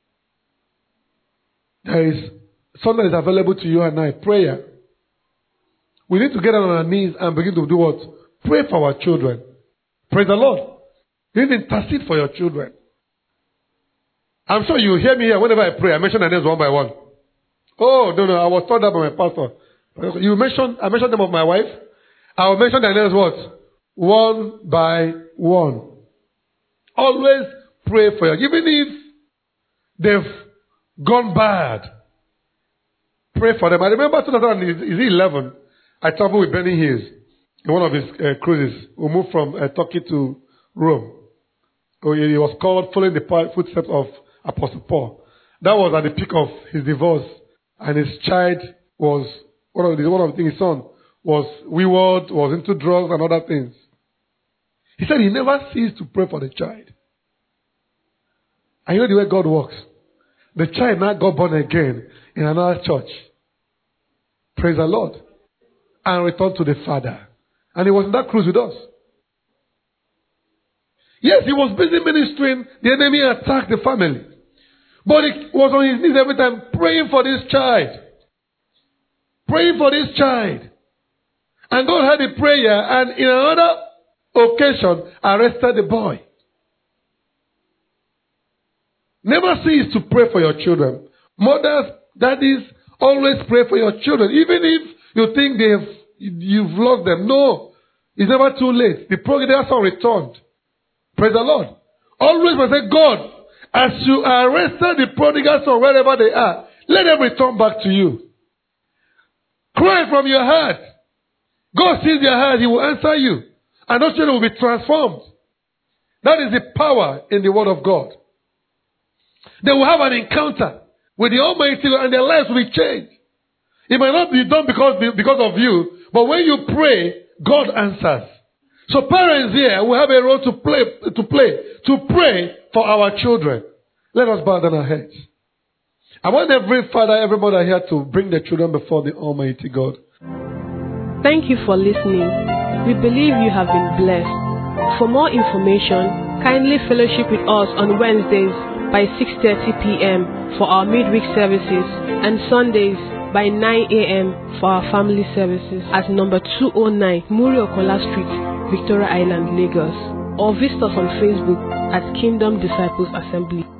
There is something that is available to you and I. Prayer. We need to get on our knees and begin to do what? Pray for our children. Praise the Lord. You need to intercede for your children. I'm sure you hear me here whenever I pray. I mention their names one by one. Oh, no, no. I was told that by my pastor. You mentioned, I mentioned them of my wife. I will mention their names what? One by one. Always pray for you. Even if they've gone bad, pray for them. I remember twenty eleven, I traveled with Benny Hills in one of his uh, cruises. We moved from uh, Turkey to Rome. Oh, he was called Following the Footsteps of Apostle Paul. That was at the peak of his divorce, and his child was one of the one of the things his son was wayward, was into drugs and other things. He said he never ceased to pray for the child. And you know the way God works. The child now got born again in another church. Praise the Lord. And returned to the Father. And he was in that cruise with us. Yes, he was busy ministering. The enemy attacked the family. But he was on his knees every time praying for this child. Praying for this child. And God heard the prayer, and in another occasion arrested the boy. Never cease to pray for your children. Mothers, daddies, always pray for your children. Even if you think they've you've lost them. No. It's never too late. The prodigal son returned. Praise the Lord. Always must say, God, as you arrested the prodigal son wherever they are, let them return back to you. Cry from your heart. God sees your heart. He will answer you. And those children will be transformed. That is the power in the word of God. They will have an encounter with the Almighty and their lives will be changed. It might not be done because, because of you, but when you pray, God answers. So parents here will have a role to play, to play, to pray for our children. Let us bow down our heads. I want every father, every mother here to bring their children before the Almighty God. Thank you for listening. We believe you have been blessed. For more information, kindly fellowship with us on Wednesdays by six thirty p.m. for our midweek services and Sundays by nine a.m. for our family services at number two oh nine Muri Okola Street, Victoria Island, Lagos. Or visit us on Facebook at Kingdom Disciples Assembly.